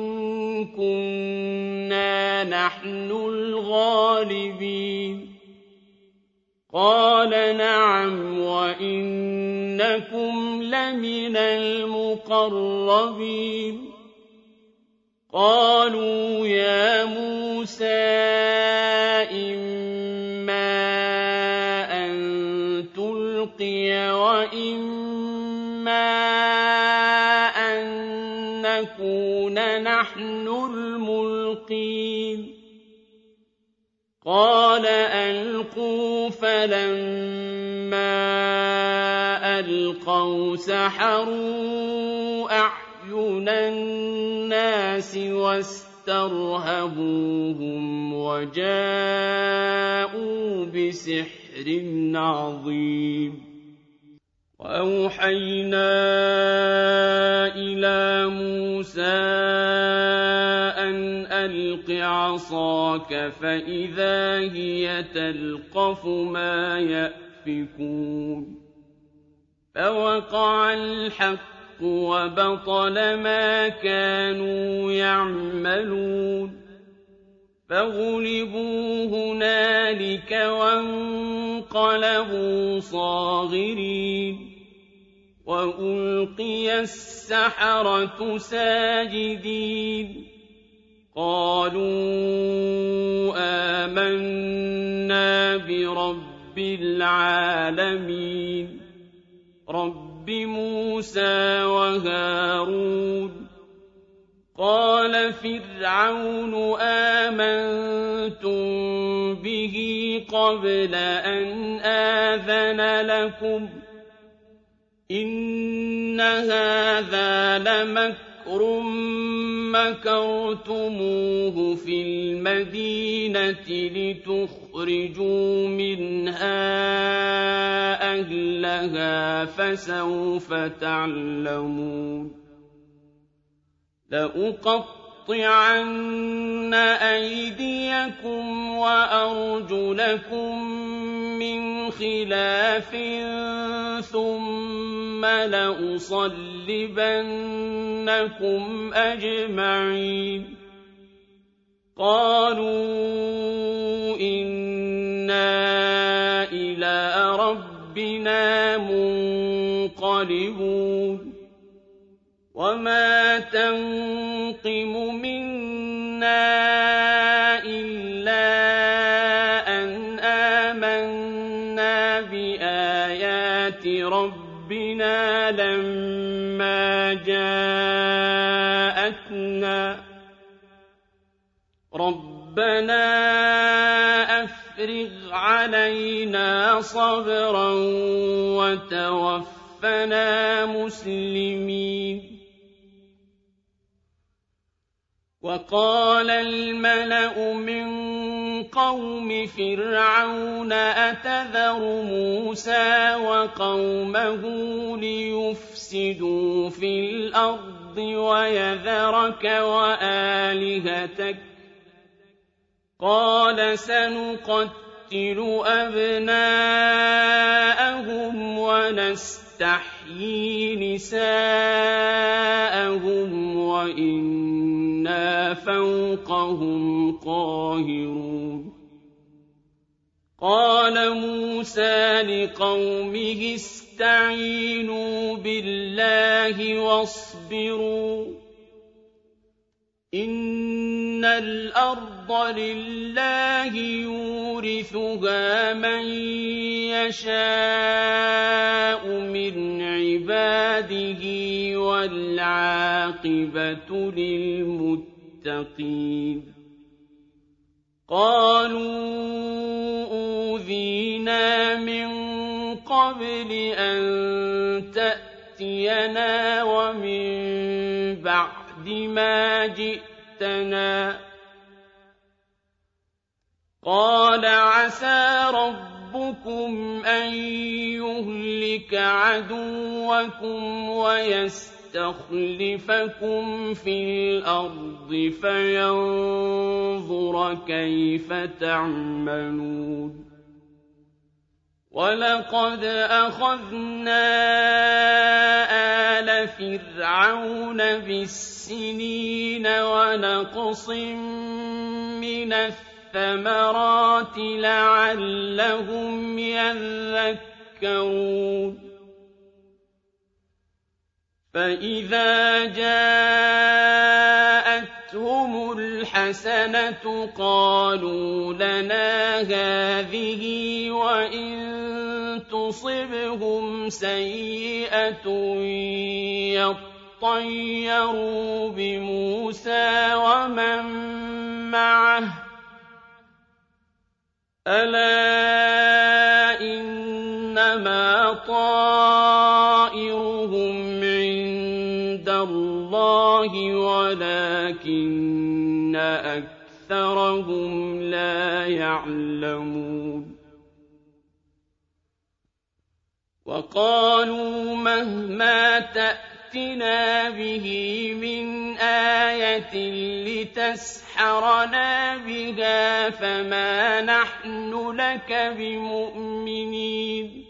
كُنَّا نَحْنُ الْغَالِبِينَ قَالَ نَعَمْ وَإِنَّكُمْ لَمِنَ الْمُقَرَّبِينَ قَالُوا يَا مُوسَىٰ إِمَّا أَن تُلْقِيَ وَإِمَّا أَن نَّكُونَ نَحْنُ الْمُلْقِينَ قَالَ أَلْقُوا فَلَمَّا أَلْقَوْا سَحَرُوا أَعْيُنَ النَّاسِ وَاسْتَرْهَبُوهُمْ وَجَاءُوا بِسِحْرٍ عَظِيمٍ وَأَوْحَيْنَا إِلَىٰ مُوسَىٰ أَنْ أَلْقِ عَصَاكَ فَإِذَا هِيَ تَلْقَفُ مَا يَأْفِكُونَ فَوَقَعَ الْحَقُّ وَبَطَلَ مَا كَانُوا يَعْمَلُونَ فَغُلِبُوا هُنَالِكَ وَانقَلَبُوا صَاغِرِينَ وَأُلْقِيَ السَّحَرَةُ سَاجِدِينَ قَالُوا آمَنَّا بِرَبِّ الْعَالَمِينَ رَبِّ مُوسَىٰ وَهَارُونَ قَالَ فِرْعَوْنُ آمَنتُم بِهِ قَبْلَ أَنْ آذَنَ لَكُمْ إِنَّ هَٰذَا لَمَكْرٌ مَّكَرْتُمُوهُ فِي الْمَدِينَةِ لِتُخْرِجُوا مِنْهَا أَهْلَهَا فَسَوْفَ تَعْلَمُونَ لَأُقَطِّعَنَّ أَيْدِيَكُمْ وَأَرْجُلَكُم مِّنْ خِلَافٍ ثُمَّ لَأُصَلِّبَنَّكُمْ أَجْمَعِينَ قَالُوا إِنَّا إِلَىٰ رَبِّنَا مُنقَلِبُونَ وَمَا تَنقِمُ مِنَّا إِلَّا أَنْ آمَنَّا بِآيَاتِ رَبِّنَا لَمَّا جَاءَتْنَا رَبَّنَا أَفْرِغْ عَلَيْنَا صَبْرًا وَتَوَفَّنَا مُسْلِمِينَ وَقَالَ الْمَلَأُ مِن قَوْمِ فِرْعَوْنَ أَتَذَرُ مُوسَىٰ وَقَوْمَهُ لِيُفْسِدُوا فِي الْأَرْضِ وَيَذَرَكَ وَآلِهَتَكَ ۚ قَالَ سَنُقَتِّلُ أَبْنَاءَهُمْ وَنَسْتَحْيِي نِسَاءَهُمْ وَإِنَّا فَوْقَهُمْ قَاهِرُونَ قَالَ مُوسَىٰ لِقَوْمِهِ اسْتَعِينُوا بِاللَّهِ وَاصْبِرُوا إِنَّ الْأَرْضَ لِلَّهِ يُورِثُهَا مَن يَشَاءُ مِنْ عِبَادِهِ وَالْعَاقِبَةُ لِلْمُتَّقِينَ قَالُوا أُوذِينَا مِن قَبْلِ أَن تَأْتِيَنَا وَمِن بَعْدِ مَا جِئْتَنَا قَالَ عَسَىٰ رَبُّكُمْ أَن يُهْلِكَ عَدُوَّكُمْ وَيَسْتَخْلِفَكُمْ فِي الْأَرْضِ فَيَنظُرَ كَيْفَ تَعْمَلُونَ وَلَقَدْ أَخَذْنَا آلَ فِرْعَوْنَ بِالسِّنِينَ وَنَقْصٍ مِّنَ الثَّمَرَاتِ الثَّمَرَاتِ لَعَلَّهُمْ يَذَّكَّرُونَ فَإِذَا جَاءَتْهُمُ الْحَسَنَةُ قَالُوا لَنَا هَٰذِهِ وَإِن تُصِبْهُمْ سَيِّئَةٌ يَطَّيَّرُوا بِمُوسَىٰ وَمَن مَّعَهُ ۗ أَلَا إِنَّمَا طَائِرُهُمْ عِندَ اللَّهِ وَلَٰكِنَّ أَكْثَرَهُمْ لَا يَعْلَمُونَ وَقَالُوا مَهْمَا تَأْتِنَا بِهِ مِنْ آيَةٍ لِتَسْحَرَنَا بِهَا فَمَا نَحْنُ لَكَ بِمُؤْمِنِينَ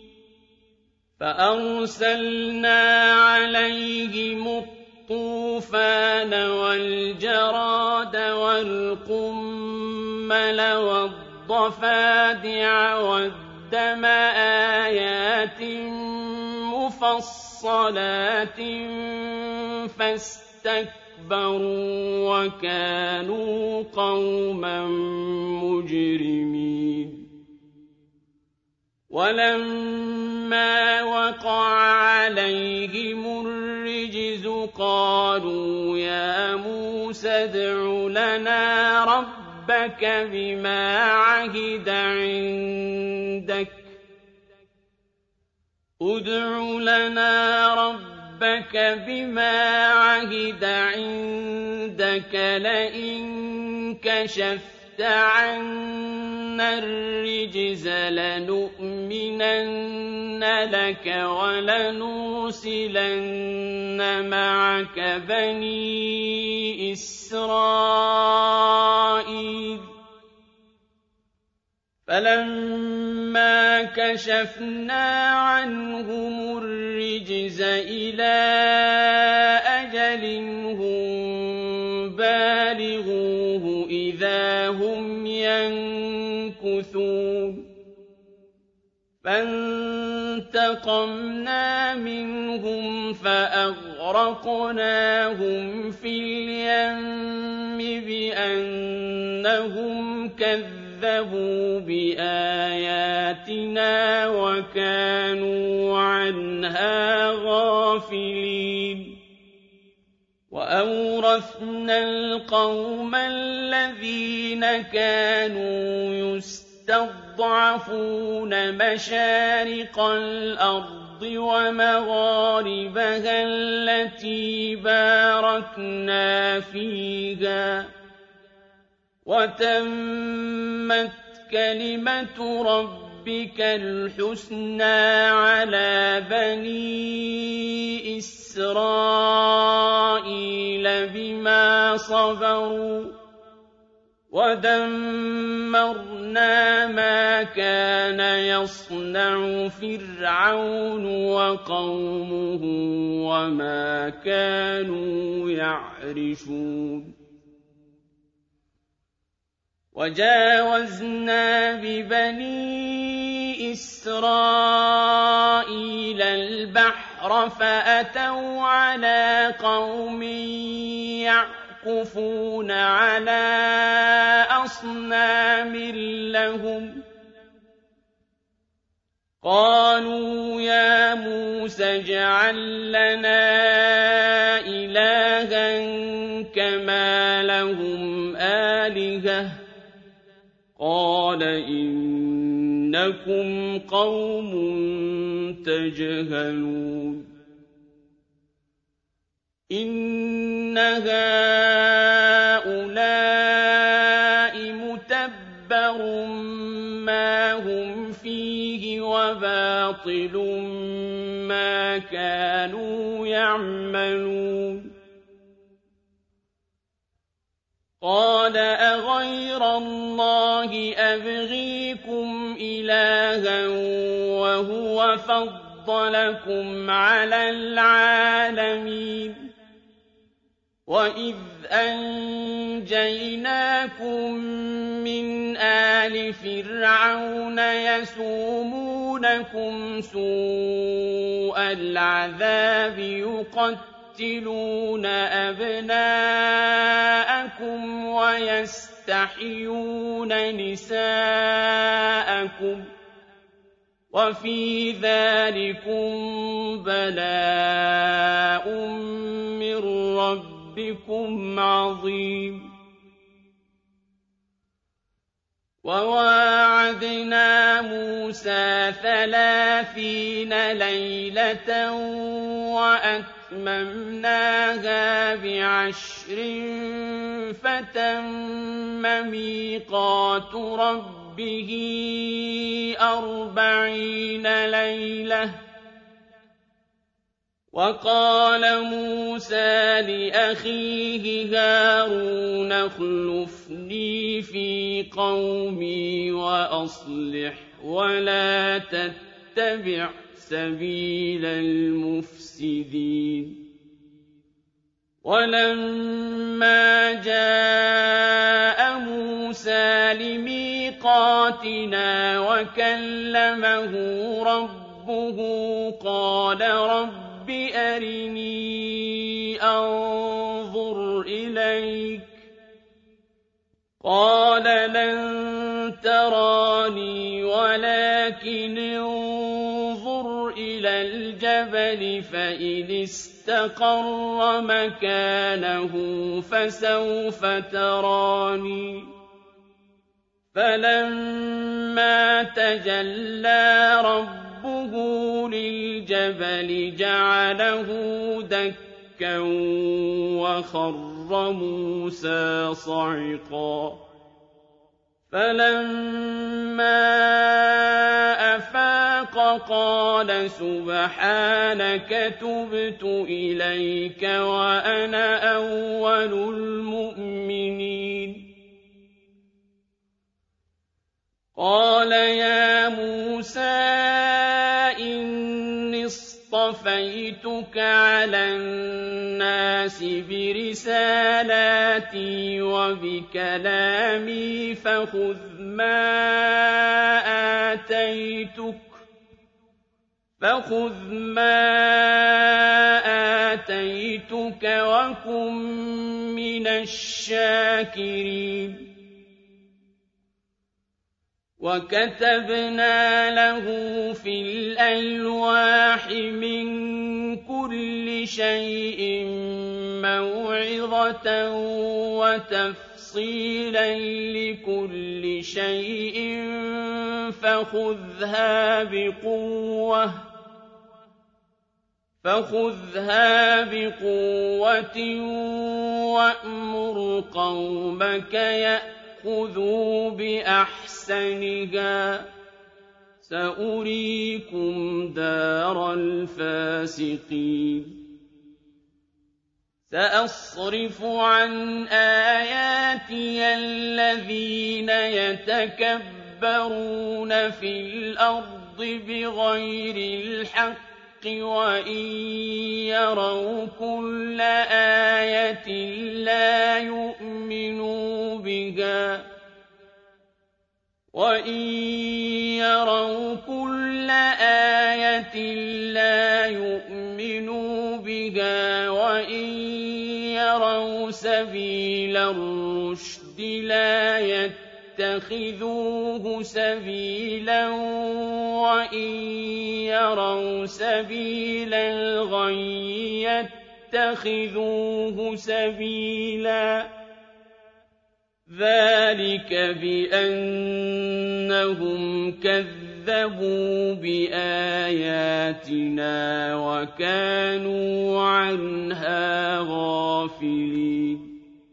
فَأَرْسَلْنَا عَلَيْهِمُ الطُّوفَانَ وَالْجَرَادَ وَالْقُمَّلَ وَالضَّفَادِعَ وَالدَّمَ آيَاتٍ مُفَصَّلَاتٍ فَاسْتَكْبَرُوا وَكَانُوا قَوْمًا مُجْرِمِينَ وَلَمَّا وَقَعَ عَلَيْهِمُ الرِّجْزُ قَالُوا يَا مُوسَى ادْعُ لَنَا رَبَّكَ بِمَا عَهِدَ عِندَكَ ادْعُ لَنَا رَبَّكَ بِمَا عَهِدَ عِندَكَ لَئِن كَشَفْتَ عَنَّا الرِّجْزَ لَنُؤْمِنَنَّ لَكَ وَلَنُرْسِلَنَّ مَعَكَ بَنِي إِسْرَائِيلَ فَلَمَّا كَشَفْنَا عَنْهُمُ الرِّجْزَ إِلَىٰ أَجَلٍ هُم بَالِغُوهُ إِذَا هُمْ يَنكُثُونَ فَانتَقَمْنَا مِنْهُمْ فَأَغْرَقْنَاهُمْ فِي الْيَمِّ بِأَنَّهُمْ كَذَّبُوا بِآيَاتِنَا وَكَانُوا عَنْهَا غَافِلِينَ وَأَوْرَثْنَا الْقَوْمَ الَّذِينَ كَانُوا يُسْتَضْعَفُونَ مَشَارِقَ الْأَرْضِ وَمَغَارِبَهَا الَّتِي بَارَكْنَا فِيهَا وَتَمَّتْ كَلِمَةُ رَبِّكَ الْحُسْنَىٰ عَلَىٰ بَنِي إِسْرَائِيلَ بِمَا صَبَرُوا وَدَمَّرْنَا مَا كَانَ يَصْنَعُ فِرْعَوْنُ وَقَوْمُهُ وَمَا كَانُوا يَعْرِشُونَ وَجَاوَزْنَا بِبَنِي إِسْرَائِيلَ الْبَحْرَ فَأَتَوْا عَلَىٰ قَوْمٍ يَعْكُفُونَ عَلَىٰ أَصْنَامٍ لَّهُمْ قَالُوا يَا مُوسَى اجْعَل لَّنَا إِلَٰهًا كَمَا لَهُمْ آلِهَةٌ قَالَ إِنَّكُمْ قَوْمٌ تَجْهَلُونَ إِنَّ هَٰؤُلَاءِ مُتَبَّرٌ مَّا هُمْ فِيهِ وَبَاطِلٌ مَّا كَانُوا يَعْمَلُونَ قَالَ أَغَيْرَ اللَّهِ أَبْغِيكُمْ إِلَٰهًا وَهُوَ فَضَّلَكُمْ عَلَى الْعَالَمِينَ وَإِذْ أَنجَيْنَاكُم مِّنْ آلِ فِرْعَوْنَ يَسُومُونَكُمْ سُوءَ الْعَذَابِ يُقَتِّلُونَ أَبْنَاءَكُمْ وَيَسْتَحْيُونَ نِسَاءَكُمْ ۚ وَفِي ذَٰلِكُم بَلَاءٌ مِّن رَّبِّكُمْ عَظِيمٌ. وَوَاعَدْنَا مُوسَىٰ ثَلَاثِينَ لَيْلَةً وَأَتْمَمْنَاهَا بِعَشْرٍ فَتَمَّ مِيقَاتُ رَبِّهِ أَرْبَعِينَ لَيْلَةً ۚ وَقَالَ مُوسَىٰ لِأَخِيهِ هَارُونَ اخْلُفْنِي فِي قَوْمِي وَأَصْلِحْ وَلَا تَتَّبِعْ سَبِيلَ الْمُفْسِدِينَ. وَلَمَّا جَاءَ مُوسَىٰ لِمِيقَاتِنَا وَكَلَّمَهُ رَبُّهُ قَالَ رَبِّ أَرِنِي أَنظُرْ إِلَيْكَ ۚ قَالَ لَن تَرَانِي وَلَٰكِنِ انظُرْ إِلَى الْجَبَلِ فَإِنِ اسْتَقَرَّ مَكَانَهُ فَسَوْفَ تَرَانِي ۚ فَلَمَّا تَجَلَّىٰ رَبُّهُ لِلْجَبَلِ جَعَلَهُ دَكًّا وَخَرَّ مُوسَىٰ صَعِقًا. فَلَمَّا أَفَاقَ قَالَ سُبْحَانَكَ تُبْتُ إِلَيْكَ وَأَنَا أَوَّلُ الْمُؤْمِنِينَ. قَالَ يَا مُوسَىٰ إِنِّي اصْطَفَيْتُكَ عَلَى النَّاسِ بِرِسَالَاتِي وَبِكَلَامِي فَخُذْ مَا آتَيْتُكَ فَخُذْ مَا آتَيْتُكَ وَكُن مِّنَ الشَّاكِرِينَ. وَكَتَبْنَا لَهُ فِي الْأَلْوَاحِ مِن كُلِّ شَيْءٍ مَّوْعِظَةً وَتَفْصِيلًا لِّكُلِّ شَيْءٍ فَخُذْهَا بِقُوَّةٍ فَخُذْهَا بِقُوَّةٍ وَأْمُرْ قَوْمَكَ يَأْخُذُوا بِأَحْسَنِهَا ۚ سَأُرِيكُمْ دَارَ الْفَاسِقِينَ. سَأَصْرِفُ عَنْ آيَاتِيَ الَّذِينَ يَتَكَبَّرُونَ فِي الْأَرْضِ بِغَيْرِ الْحَقِّ وَإِن يَرَوْا كُلَّ آيَةٍ لَّا يُؤْمِنُوا بِهَا وَإِن يَرَوْا كُلَّ آيَةٍ لَّا يُؤْمِنُوا بِهَا وَإِن يَرَوْا سَبِيلَ الرُّشْدِ لَا يَتَّخِذُوهُ سَبِيلًا وَإِن يَرَوْا سَبِيلَ الْغَيِّ يَتَّخِذُوهُ سَبِيلًا ۚ ذَٰلِكَ بِأَنَّهُمْ كَذَّبُوا بِآيَاتِنَا وَكَانُوا عَنْهَا غَافِلِينَ.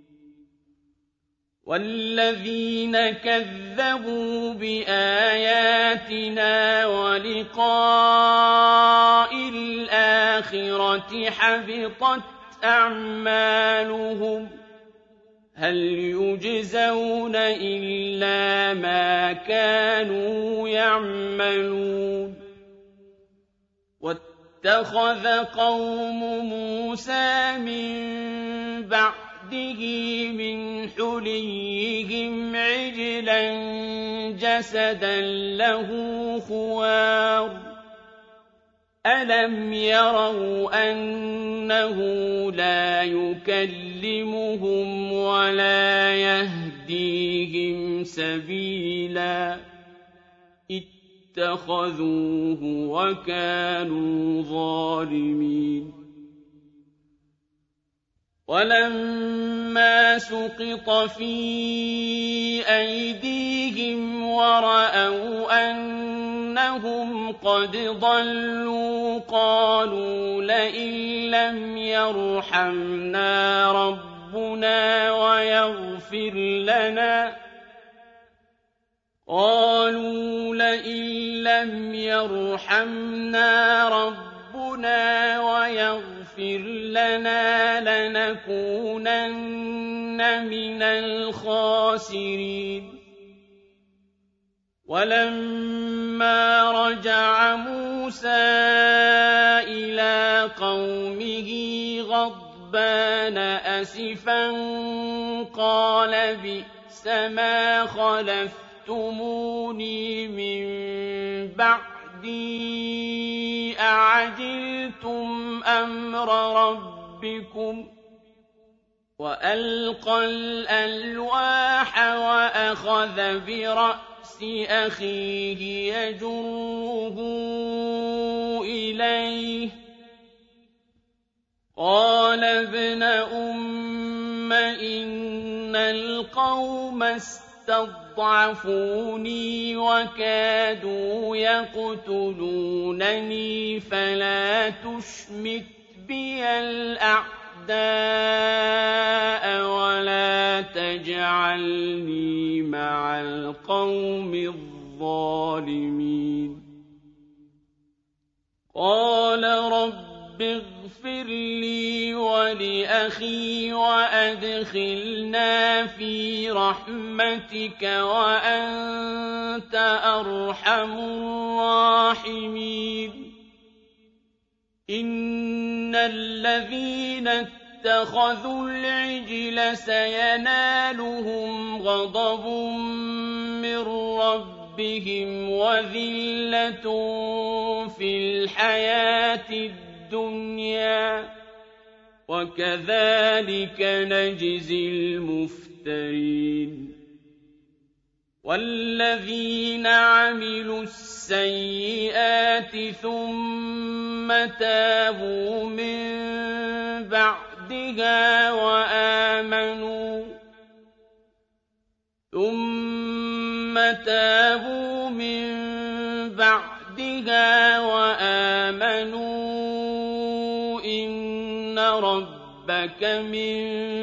وَالَّذِينَ كَذَّبُوا بِآيَاتِنَا وَلِقَاءِ الْآخِرَةِ حَبِطَتْ أَعْمَالُهُمْ هَلْ يُجْزَوْنَ إِلَّا مَا كَانُوا يَعْمَلُونَ. اتخذ قوم موسى من بعده من حليهم عجلا جسدا له خوار ألم يروا أنه لا يكلمهم ولا يهديهم سبيلا اتخذوه وكانوا ظالمين ولما سقط في أيديهم ورأوا أنهم قد ضلوا قالوا لئن لم يرحمنا ربنا ويغفر لنا قالوا لئن لم يرحمنا ربنا ويغفر لنا لنكونن من الخاسرين ولما رجع موسى إلى قومه غضبان أسفا قال بئس ما خلفتموني من بعدي أعجلتم أمر ربكم وألقى الألواح وأخذ برأس أخيه يجره إليه قال ابن أم إن القوم استضعفوني وكادوا يقتلونني فلا تشمت بي الأعداء ولا تجعلني مع القوم الظالمين قال رب اغفر لي ولأخي وأدخلنا في رحمتك وأنت أرحم الراحمين إن الذين اتخذوا العجل سينالهم غضب من ربهم وذلة في الحياة الدنيا وكذلك نجزي المفترين والذين عملوا السيئات ثم تابوا من بعدها وآمنوا ثم تابوا من بعدها وآمنوا إن ربك من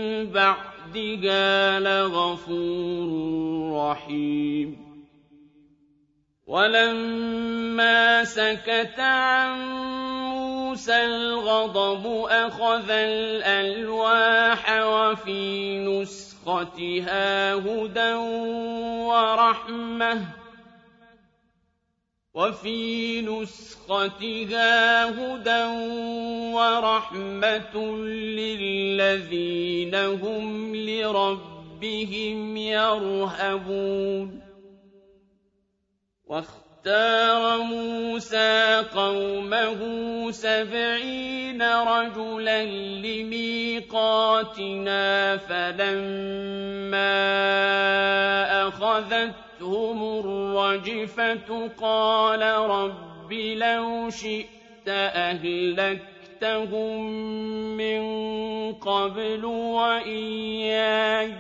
بعدها لغفور رحيم ولما سكت عن موسى الغضب أخذ الألواح وفي نسختها هدى ورحمة وفي نسختها هدى ورحمة للذين هم لربهم يرهبون واختار موسى قومه سبعين رجلا لميقاتنا فلما أخذتهم الرجفة قال رب لو شئت أهلكتهم من قبل وإياي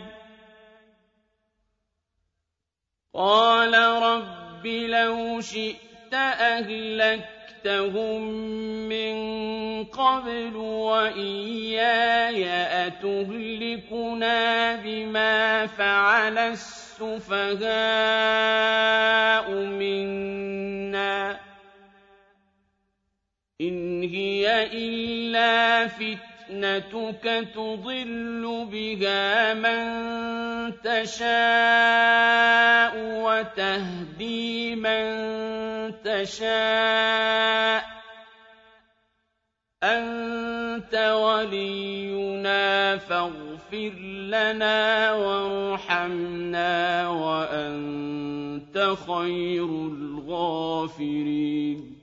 قال رب لو شئت أهلكتهم من قبل وإياي أتهلكنا بما فعل السفهاء منا إن هي إلا فتنتك تضل بها من تشاء وتهدي من تشاء أنت ولينا فاغفر لنا وارحمنا وأنت خير الغافرين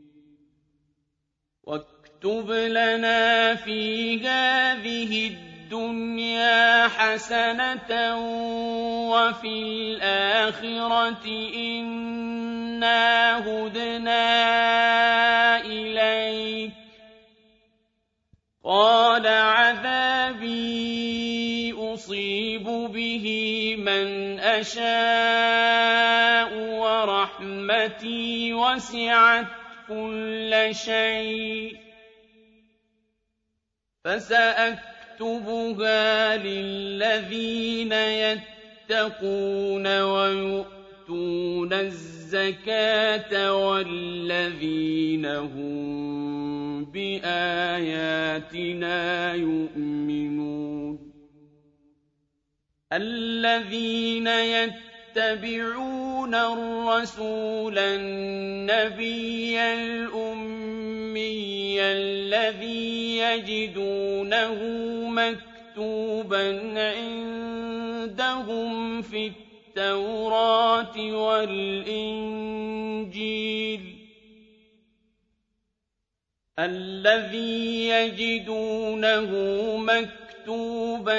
واكتب لنا في هذه الدنيا حسنة وفي الآخرة إنا هدنا إليك قال عذابي أصيب به من أشاء ورحمتي وسعت كل شيء فسأكتبها للذين يتقون ويؤتون الزكاة والذين هم بآياتنا يؤمنون الذين يتبعون الرسول النبي الأمي الذي يجدونه مكتوبا عندهم في التوراة والإنجيل الذي يجدونه مكتوبا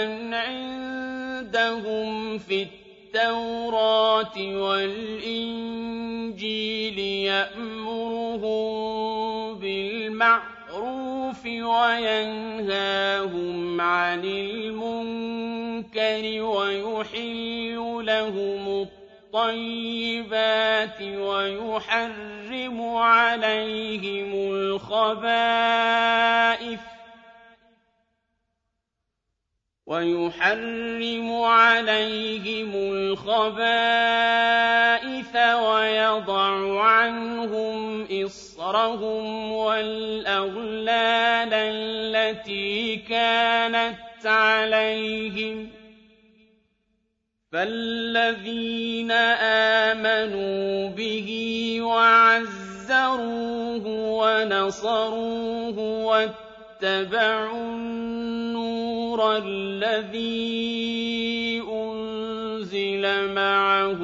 عندهم في التوراة والإنجيل يأمرهم بالمعروف وينهاهم عن المنكر ويحل لهم الطيبات ويحرم عليهم الخبائث ويحرم عليهم الخبائث ويضع عنهم إصرهم والأغلال التي كانت عليهم فالذين آمنوا به وعزروه ونصروه واتبعوا النور الذي أنزل معه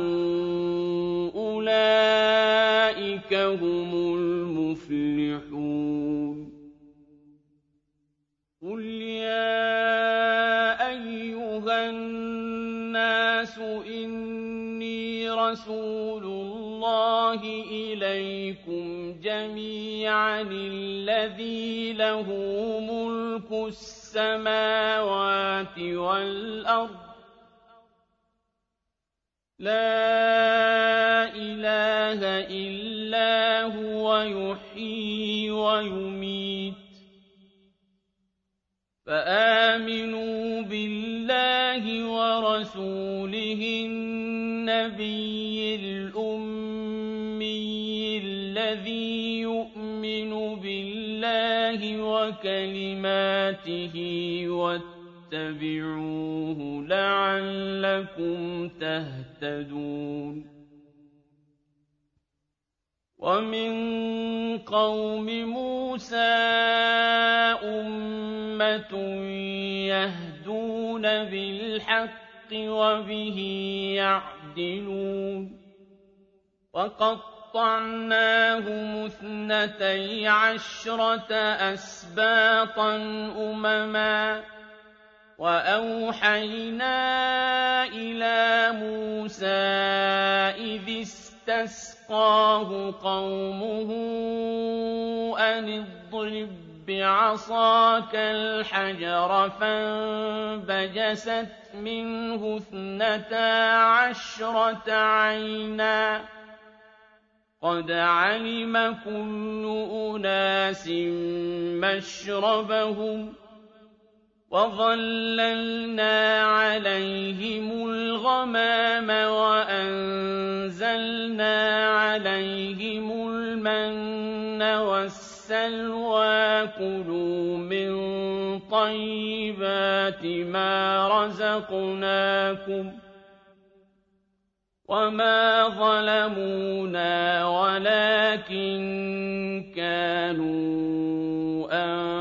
أولئك هم المفلحون قل يا أيها الناس إني رسول الله إليكم جميعا الذي له ملك السماوات والأرض لا إله إلا هو يحيي ويميت فآمنوا بالله ورسوله النبي الأمي الذي يؤمن بالله وكلماته واتبعوه لعلكم تهتدون ومن قوم موسى أمة يهدون بالحق وبه يعدلون وقطعناهم اثنتي عشرة أسباطا أمما وأوحينا إلى موسى إذ استسقاه قومه أن اضرب بعصاك الحجر فانبجست منه اثنتا عشرة عينا قد علم كل أناس مشربهم وظللنا عليهم الغمام وأنزلنا عليهم المن والسلوى كلوا من طيبات ما رزقناكم وما ظلمونا ولكن كانوا أنفسهم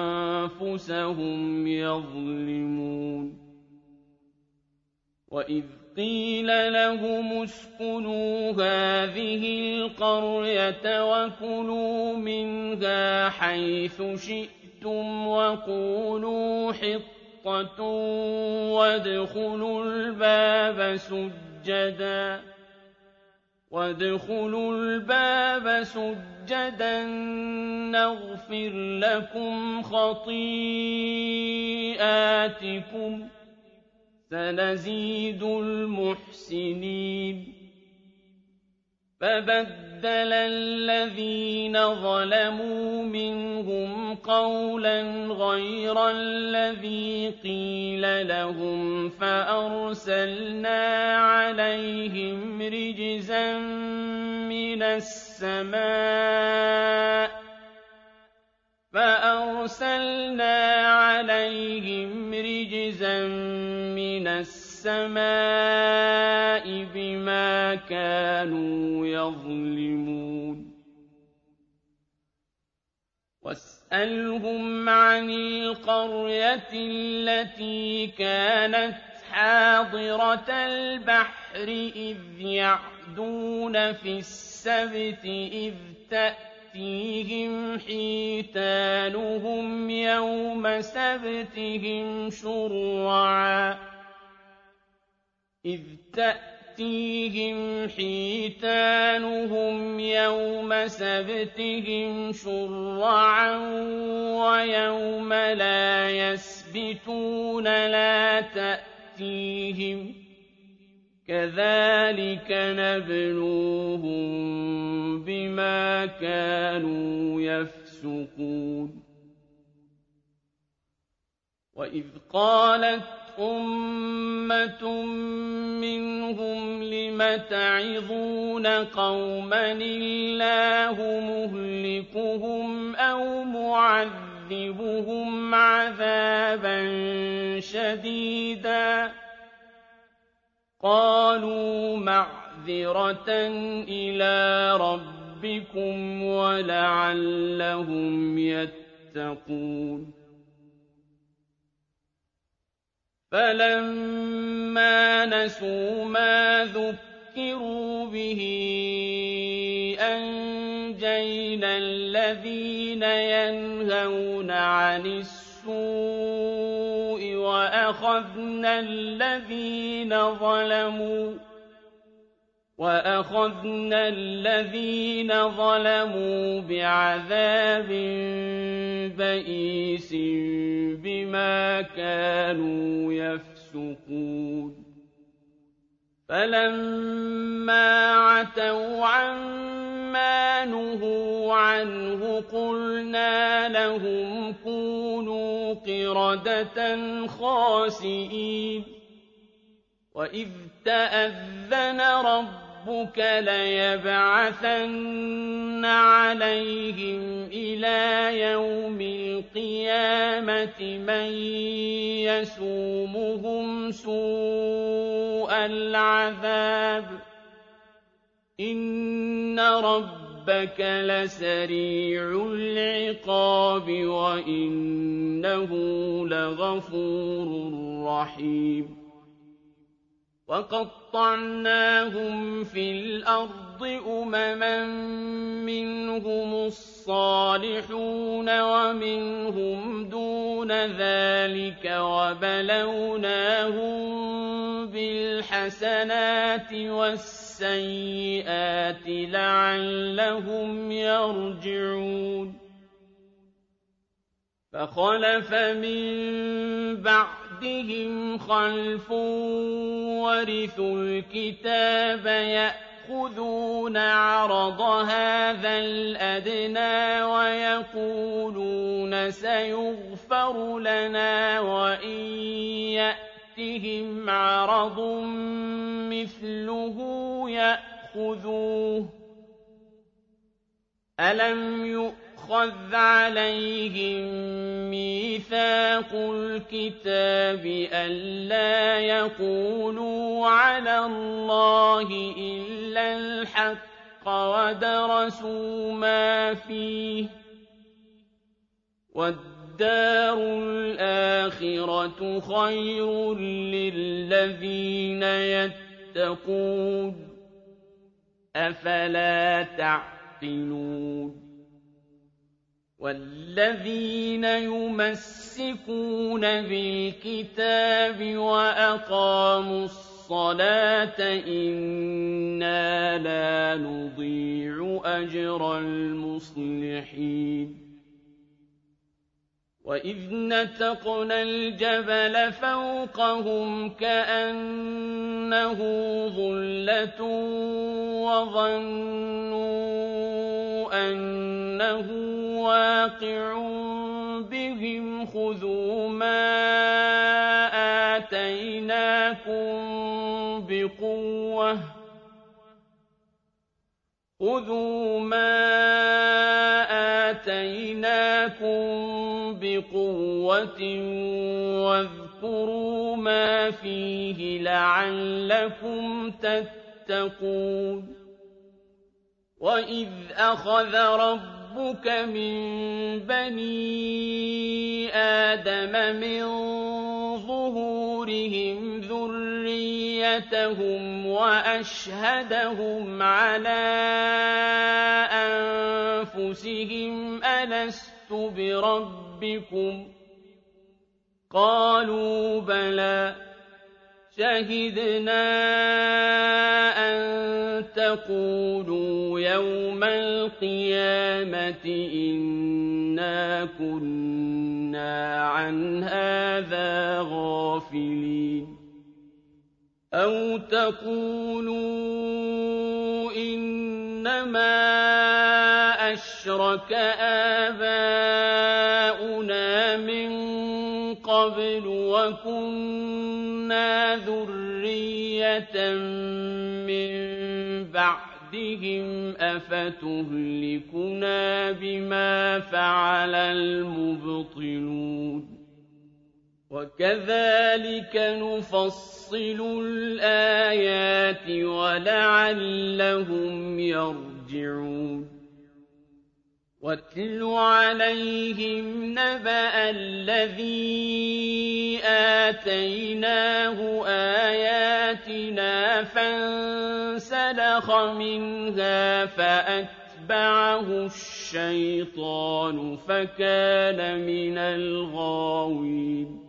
أنفسهم يظلمون وإذ قيل لهم اسكنوا هذه القرية وكلوا منها حيث شئتم وقولوا حطة وادخلوا الباب سجدا وادخلوا الباب سجدا نغفر لكم خطيئاتكم سنزيد المحسنين فبدل الذين ظلموا منهم قولا غير الذي قيل لهم فأرسلنا عليهم رجزا من السماء فأرسلنا عليهم رجزا من السماء بما كانوا يظلمون واسألهم عن القرية التي كانت حاضرة البحر إذ يعدون في السبت إذ تأتيهم حيتانهم يوم سبتهم شرعا إذ تأتيهم حيتانهم يوم سبتهم شرعا ويوم لا يسبتون لا تأتيهم كذلك نبلوهم بما كانوا يفسقون وإذ قالت أمة منهم لم تعظون قوما الله مهلكهم أو معذبهم عذابا شديدا قالوا معذرة إلى ربكم ولعلهم يتقون فلما نسوا ما ذكروا به أنجينا الذين ينهون عن السوء وأخذنا الذين ظلموا وأخذنا الذين ظلموا بعذاب بئيس بما كانوا يفسقون فلما عتوا عما نهوا عنه قلنا لهم كونوا قردة خاسئين وإذ تأذن ربك ليبعثن عليهم إلى يوم القيامة من يسومهم سوء العذاب إن ربك لسريع العقاب وإنه لغفور رحيم وقطعناهم في الأرض أمما منهم الصالحون ومنهم دون ذلك وبلوناهم بالحسنات والسيئات لعلهم يرجعون فخلف من بعدهم خلف ورثوا الكتاب يأخذون عرض هذا الأدنى ويقولون سيغفر لنا وإن يأتهم عرض مثله يأخذوه ألم يؤمنوا خذ عليهم ميثاق الكتاب ألا يقولوا على الله إلا الحق ودرسوا ما فيه ود وَالدَّارُ الْآخِرَةُ خَيْرٌ لِّلَّذِينَ يَتَّقُونَ ۗ أَفَلَا تَعْقِلُونَ وَالَّذِينَ يُمَسِّكُونَ بِالْكِتَابِ وَأَقَامُوا الصَّلَاةَ إِنَّا لَا نُضِيعُ أَجْرَ الْمُصْلِحِينَ وَإِذْ نَتَقْنَا الْجَبَلَ فَوْقَهُمْ كَأَنَّهُ ظُلَّةٌ وَظَنُّوا أَنَّهُ واقع بهم خذوا ما آتيناكم بقوة خذوا ما آتيناكم بقوة واذكروا ما فيه لعلكم تتقون وَإِذْ أَخَذَ رَبُّكَ مِن بَنِي آدَمَ مِن ظُهُورِهِمْ ذُرِّيَّتَهُمْ وَأَشْهَدَهُمْ عَلَىٰ أَنفُسِهِمْ أَلَسْتُ بِرَبِّكُمْ ۖ قَالُوا بَلَىٰ شَهِدْنَا أَن تَقُولُوا يَوْمَ الْقِيَامَةِ إِنَّا كُنَّا عَنْ هَٰذَا غَافِلِينَ أَوْ تَقُولُوا إِنَّمَا أَشْرَكَ آبَاؤُنَا مِن قَبْلُ وَكُنَّا ذُرِّيَّةً مِّن بَعْدِهِمْ أَفَتُهْلِكُنَا بِمَا فَعَلَ الْمُبْطِلُونَ وَكَذَٰلِكَ نُفَصِّلُ الْآيَاتِ وَلَعَلَّهُمْ يَرْجِعُونَ وَاتْلُ عَلَيْهِمْ نَبَأَ الَّذِي آتَيْنَاهُ آيَاتِنَا فَانسَلَخَ مِنْهَا فَأَتْبَعَهُ الشَّيْطَانُ فَكَانَ مِنَ الْغَاوِينَ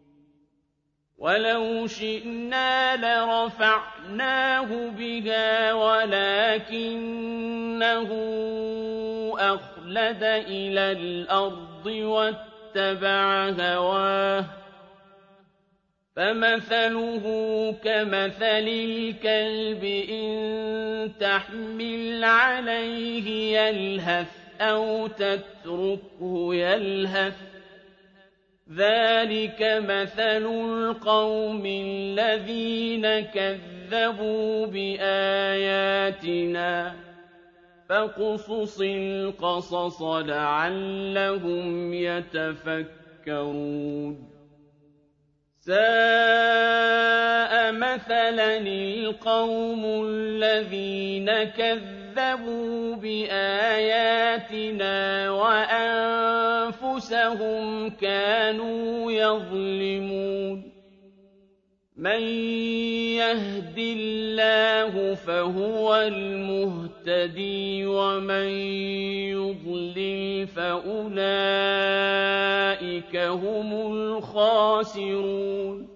وَلَوْ شِئْنَا لَرَفَعْنَاهُ بِهَا وَلَٰكِنَّهُ أَخْلَدَ إِلَى الْأَرْضِ وَاتَّبَعَ هَوَاهُ فَمَثَلُهُ كَمَثَلِ الْكَلْبِ إِن تَحْمِلْ عَلَيْهِ يَلْهَثْ أَوْ تَتْرُكْهُ يَلْهَث ۚ ذَٰلِكَ مَثَلُ الْقَوْمِ الَّذِينَ كَذَّبُوا بِآيَاتِنَا ۚ فَاقْصُصِ الْقَصَصَ لَعَلَّهُمْ يَتَفَكَّرُونَ سَاءَ مَثَلًا الْقَوْمُ الَّذِينَ كَذَّبُوا بِآيَاتِنَا وَأَنفُسَهُمْ كَانُوا يَظْلِمُونَ مَن يَهْدِ اللَّهُ فَهُوَ الْمُهْتَدِي وَمَن يُضْلِلْ فَأُولَٰئِكَ هُمُ الْخَاسِرُونَ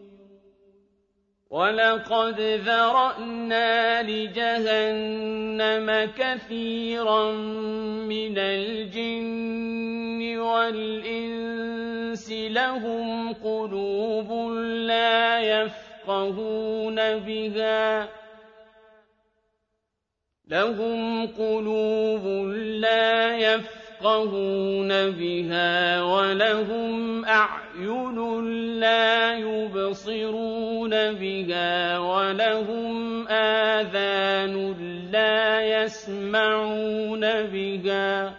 وَلَقَدْ ذَرَأْنَا لِجَهَنَّمَ كَثِيرًا مِّنَ الْجِنِّ وَالْإِنسِ لَهُمْ قُلُوبٌ لَّا يَفْقَهُونَ بِهَا لهم قلوب لا يفقهون بها ولهم أعين لا يبصرون بها ولهم آذان لا يسمعون بها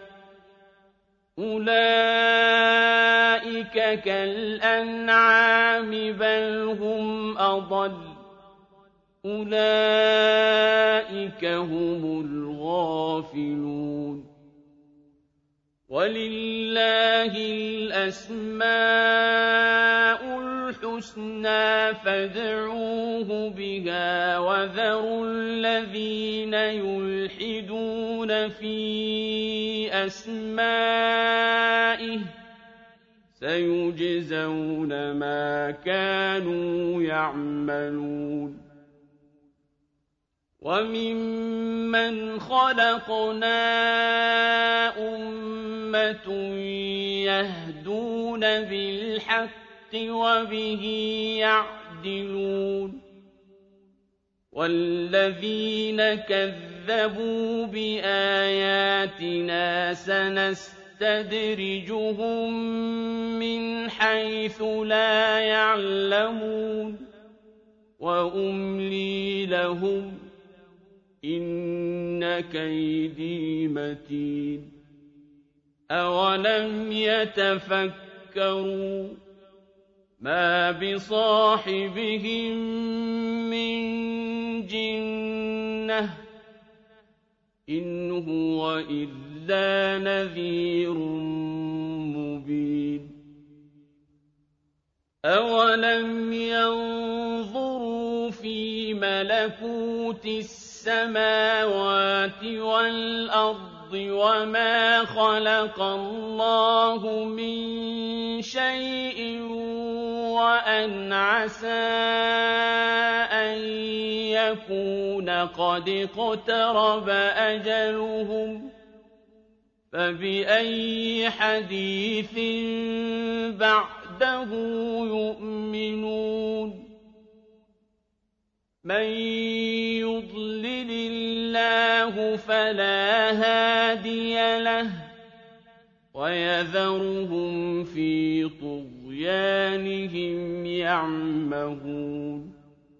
أولئك كالأنعام بل هم أضل أولئك هم الغافلون وَلِلَّهِ الْأَسْمَاءُ الْحُسْنَىٰ فَادْعُوهُ بِهَا ۖ وَذَرُوا الَّذِينَ يُلْحِدُونَ فِي أَسْمَائِهِ ۚ سَيُجْزَوْنَ مَا كَانُوا يَعْمَلُونَ وَمِمَّنْ خَلَقْنَا أُمَّةٌ يَهْدُونَ بِالْحَقِّ وَبِهِ يَعْدِلُونَ وَالَّذِينَ كَذَّبُوا بِآيَاتِنَا سَنَسْتَدْرِجُهُم مِّنْ حَيْثُ لَا يَعْلَمُونَ وَأُمْلِي لَهُمْ ۚ إِنَّ كَيْدِي مَتِينٌ أَوَلَمْ يَتَفَكَّرُوا مَا بِصَاحِبِهِم مِّن جِنَّةٍ ۚ إِنْ هُوَ إِلَّا نَذِيرٌ مُّبِينٌ أَوَلَمْ يَنظُرُوا فِي مَلَكُوتِ السَّمَاوَاتِ وَالْأَرْضِ وَمَا خَلَقَ اللَّهُ مِن شَيْءٍ وَأَنْ عَسَىٰ أَن يَكُونَ قَدِ اقْتَرَبَ أَجَلُهُمْ ۖ فَبِأَيِّ حَدِيثٍ بَعْدَهُ يُؤْمِنُونَ مَن يُضْلِلِ اللَّهُ فَلَا هَادِيَ لَهُ ۚ وَيَذَرُهُمْ فِي طُغْيَانِهِمْ يَعْمَهُونَ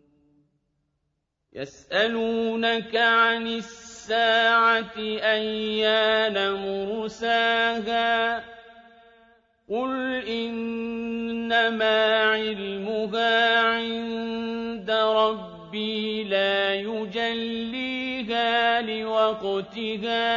يَسْأَلُونَكَ عَنِ السَّاعَةِ أَيَّانَ مُرْسَاهَا ۖ قُلْ إِنَّمَا عِلْمُهَا عِندَ رَبِّي لَا يُجَلِّيهَا لِوَقْتِهَا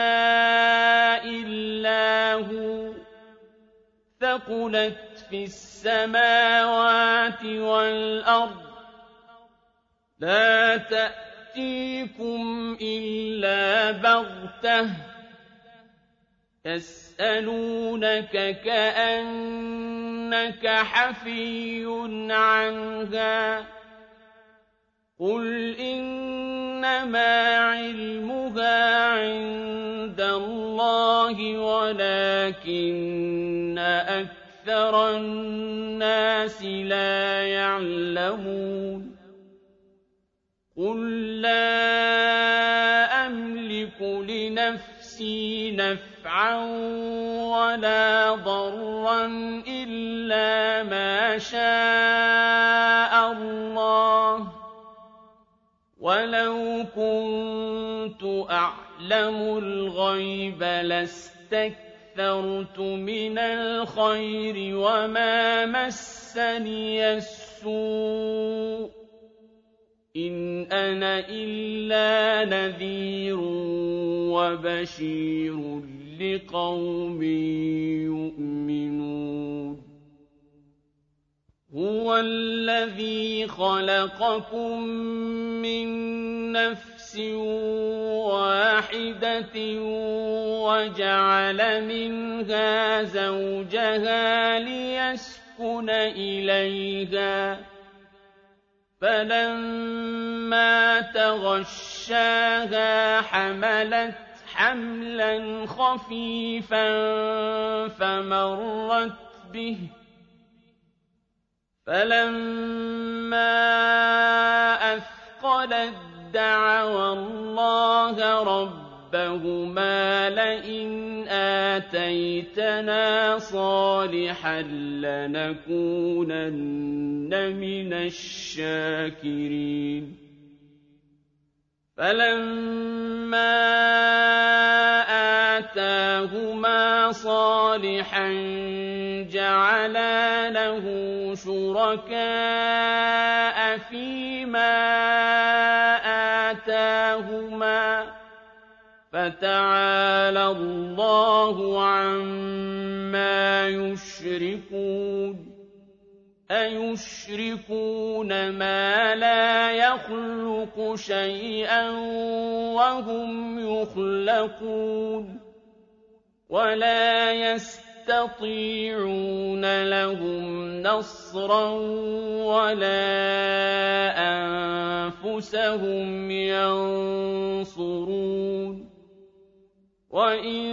إِلَّا هُوَ ۚ ثَقُلَتْ فِي السَّمَاوَاتِ وَالْأَرْضِ ۚ لَا تَأْتِيكُمْ إِلَّا بَغْتَةً ۗ يَسْأَلُونَكَ كَأَنَّكَ حَفِيٌّ عَنْهَا ۖ قُلْ إِنَّمَا عِلْمُهَا عِندَ اللَّهِ وَلَٰكِنَّ أَكْثَرَ النَّاسِ لَا يَعْلَمُونَ قُل لَّا أَمْلِكُ لِنَفْسِي نَفْعًا وَلَا ضَرًّا إِلَّا مَا شَاءَ اللَّهُ ۗ وَلَوْ كُنتُ أَعْلَمُ الْغَيْبَ لَاسْتَكْثَرْتُ مِنَ الْخَيْرِ وَمَا مَسَّنِيَ السُّوءُ ۚ إِنْ أَنَا إِلَّا نَذِيرٌ وَبَشِيرٌ لِّقَوْمٍ يُؤْمِنُونَ هُوَ الَّذِي خَلَقَكُم مِّن نَّفْسٍ وَاحِدَةٍ وَجَعَلَ مِنْهَا زَوْجَهَا لِيَسْكُنَ إِلَيْهَا ۖ فَلَمَّا تَغَشَّاهَا حَمَلَتْ حَمْلًا خَفِيفًا فَمَرَّتْ بِهِ ۖ فَلَمَّا أَثْقَلَت دَّعَوَا اللَّهَ رَبَّهُمَا لَئِنْ آتَيْتَنَا صَالِحًا لَّنَكُونَنَّ مِنَ الشَّاكِرِينَ فَلَمَّا آتَاهُمَا صَالِحًا جَعَلَا لَهُ شُرَكَاءَ فِيمَا آتَاهُمَا ۚ فَتَعَالَى اللَّهُ عَمَّا يشركون أيشركون ما لا يخلق شيئا وهم يخلقون ولا يستطيعون لهم نصرا ولا أنفسهم ينصرون وإن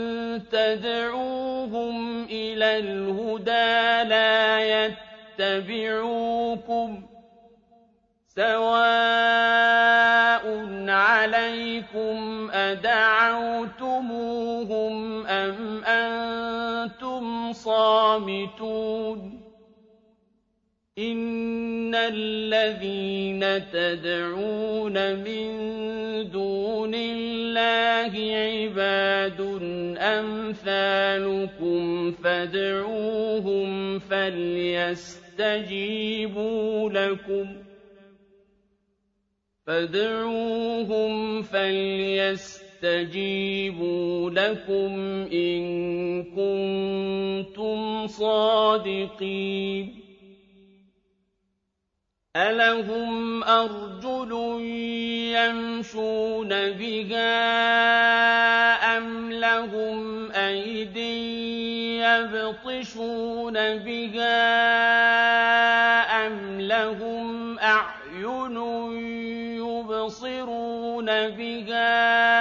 تدعوهم إلى الهدى لا يتبعوكم سواء عليكم أدعوتموهم أم أنتم صامتون إن الذين تدعون من دون الله عباد أمثالكم فادعوهم فليستجيبوا لكم فادعوهم فليستجيبوا لكم إن كنتم صادقين ألهم أرجل يمشون بها أم لهم أيد يبطشون بها أم لهم أعين يبصرون بها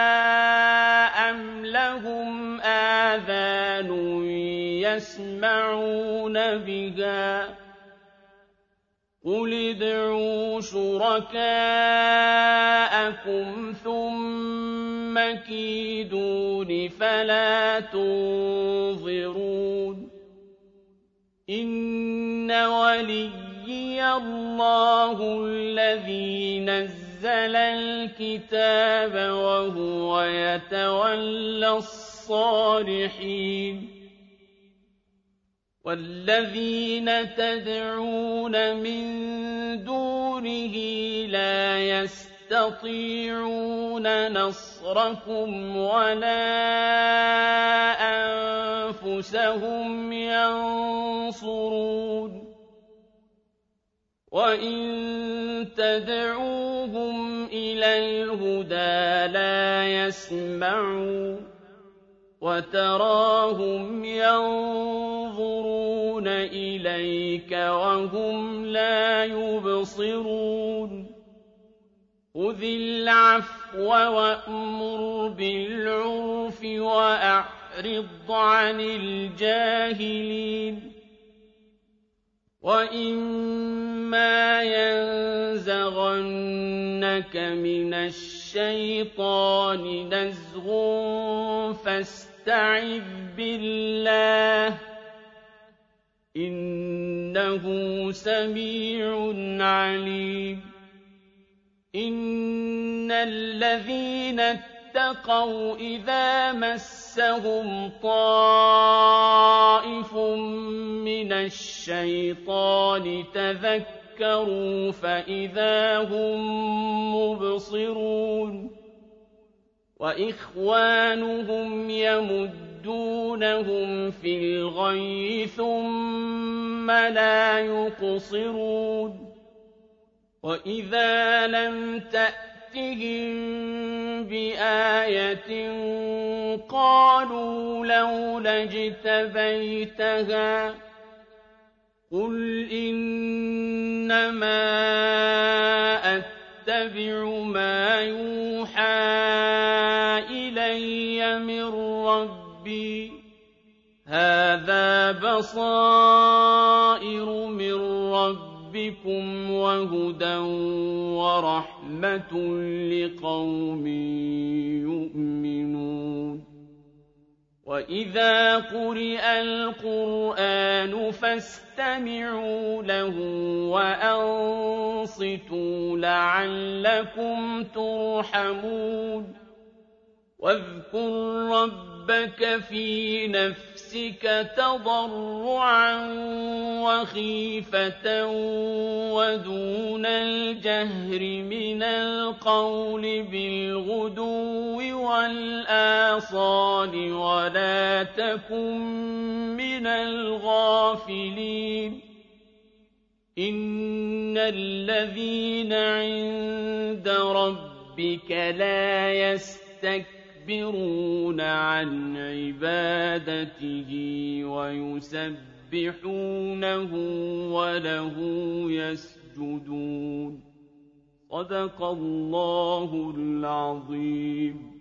أم لهم آذان يسمعون بها قل ادعوا شركاءكم ثم كيدون فلا تنظرون إن وليي الله الذي نزل الكتاب وهو يتولى الصالحين والذين تدعون من دونه لا يستطيعون نصركم ولا أنفسهم ينصرون وإن تدعوهم إلى الهدى لا يسمعون وتراهم ينظرون إليك وهم لا يبصرون خذ العفو وأمر بالعرف وأعرض عن الجاهلين وإما ينزغنك من الشيطان نزغ فاستعذ بالله إنه سميع عليم إن الذين اتقوا إذا مسهم طائف من الشيطان تذكروا فإذا هم مبصرون وإخوانهم يمدونهم في الغي ثم لا يقصرون وإذا لم تأتهم بآية قالوا لولا اجتبيتها قل إنما أتبع ما يوحى إلي من ربي هذا بصائر من ربكم وهدى ورحمة لقوم يؤمنون وإذا قرئ القرآن فاستمعوا له وأنصتوا لعلكم ترحمون واذكر ربك رَبَّكَ فِي نَفْسِكَ تَضَرُّعًا وَخِيفَةً وَدُونَ الْجَهْرِ مِنَ الْقَوْلِ بِالْغُدُوِّ وَالْآصَالِ وَلَا تَكُن مِّنَ الْغَافِلِينَ إِنَّ الَّذِينَ عِندَ رَبِّكَ لَا يَسْتَكْبِرُونَ عَنْ عِبَادَتِهِ وَيُسَبِّحُونَهُ وَلَهُ يَسْجُدُونَ صدق الله العظيم.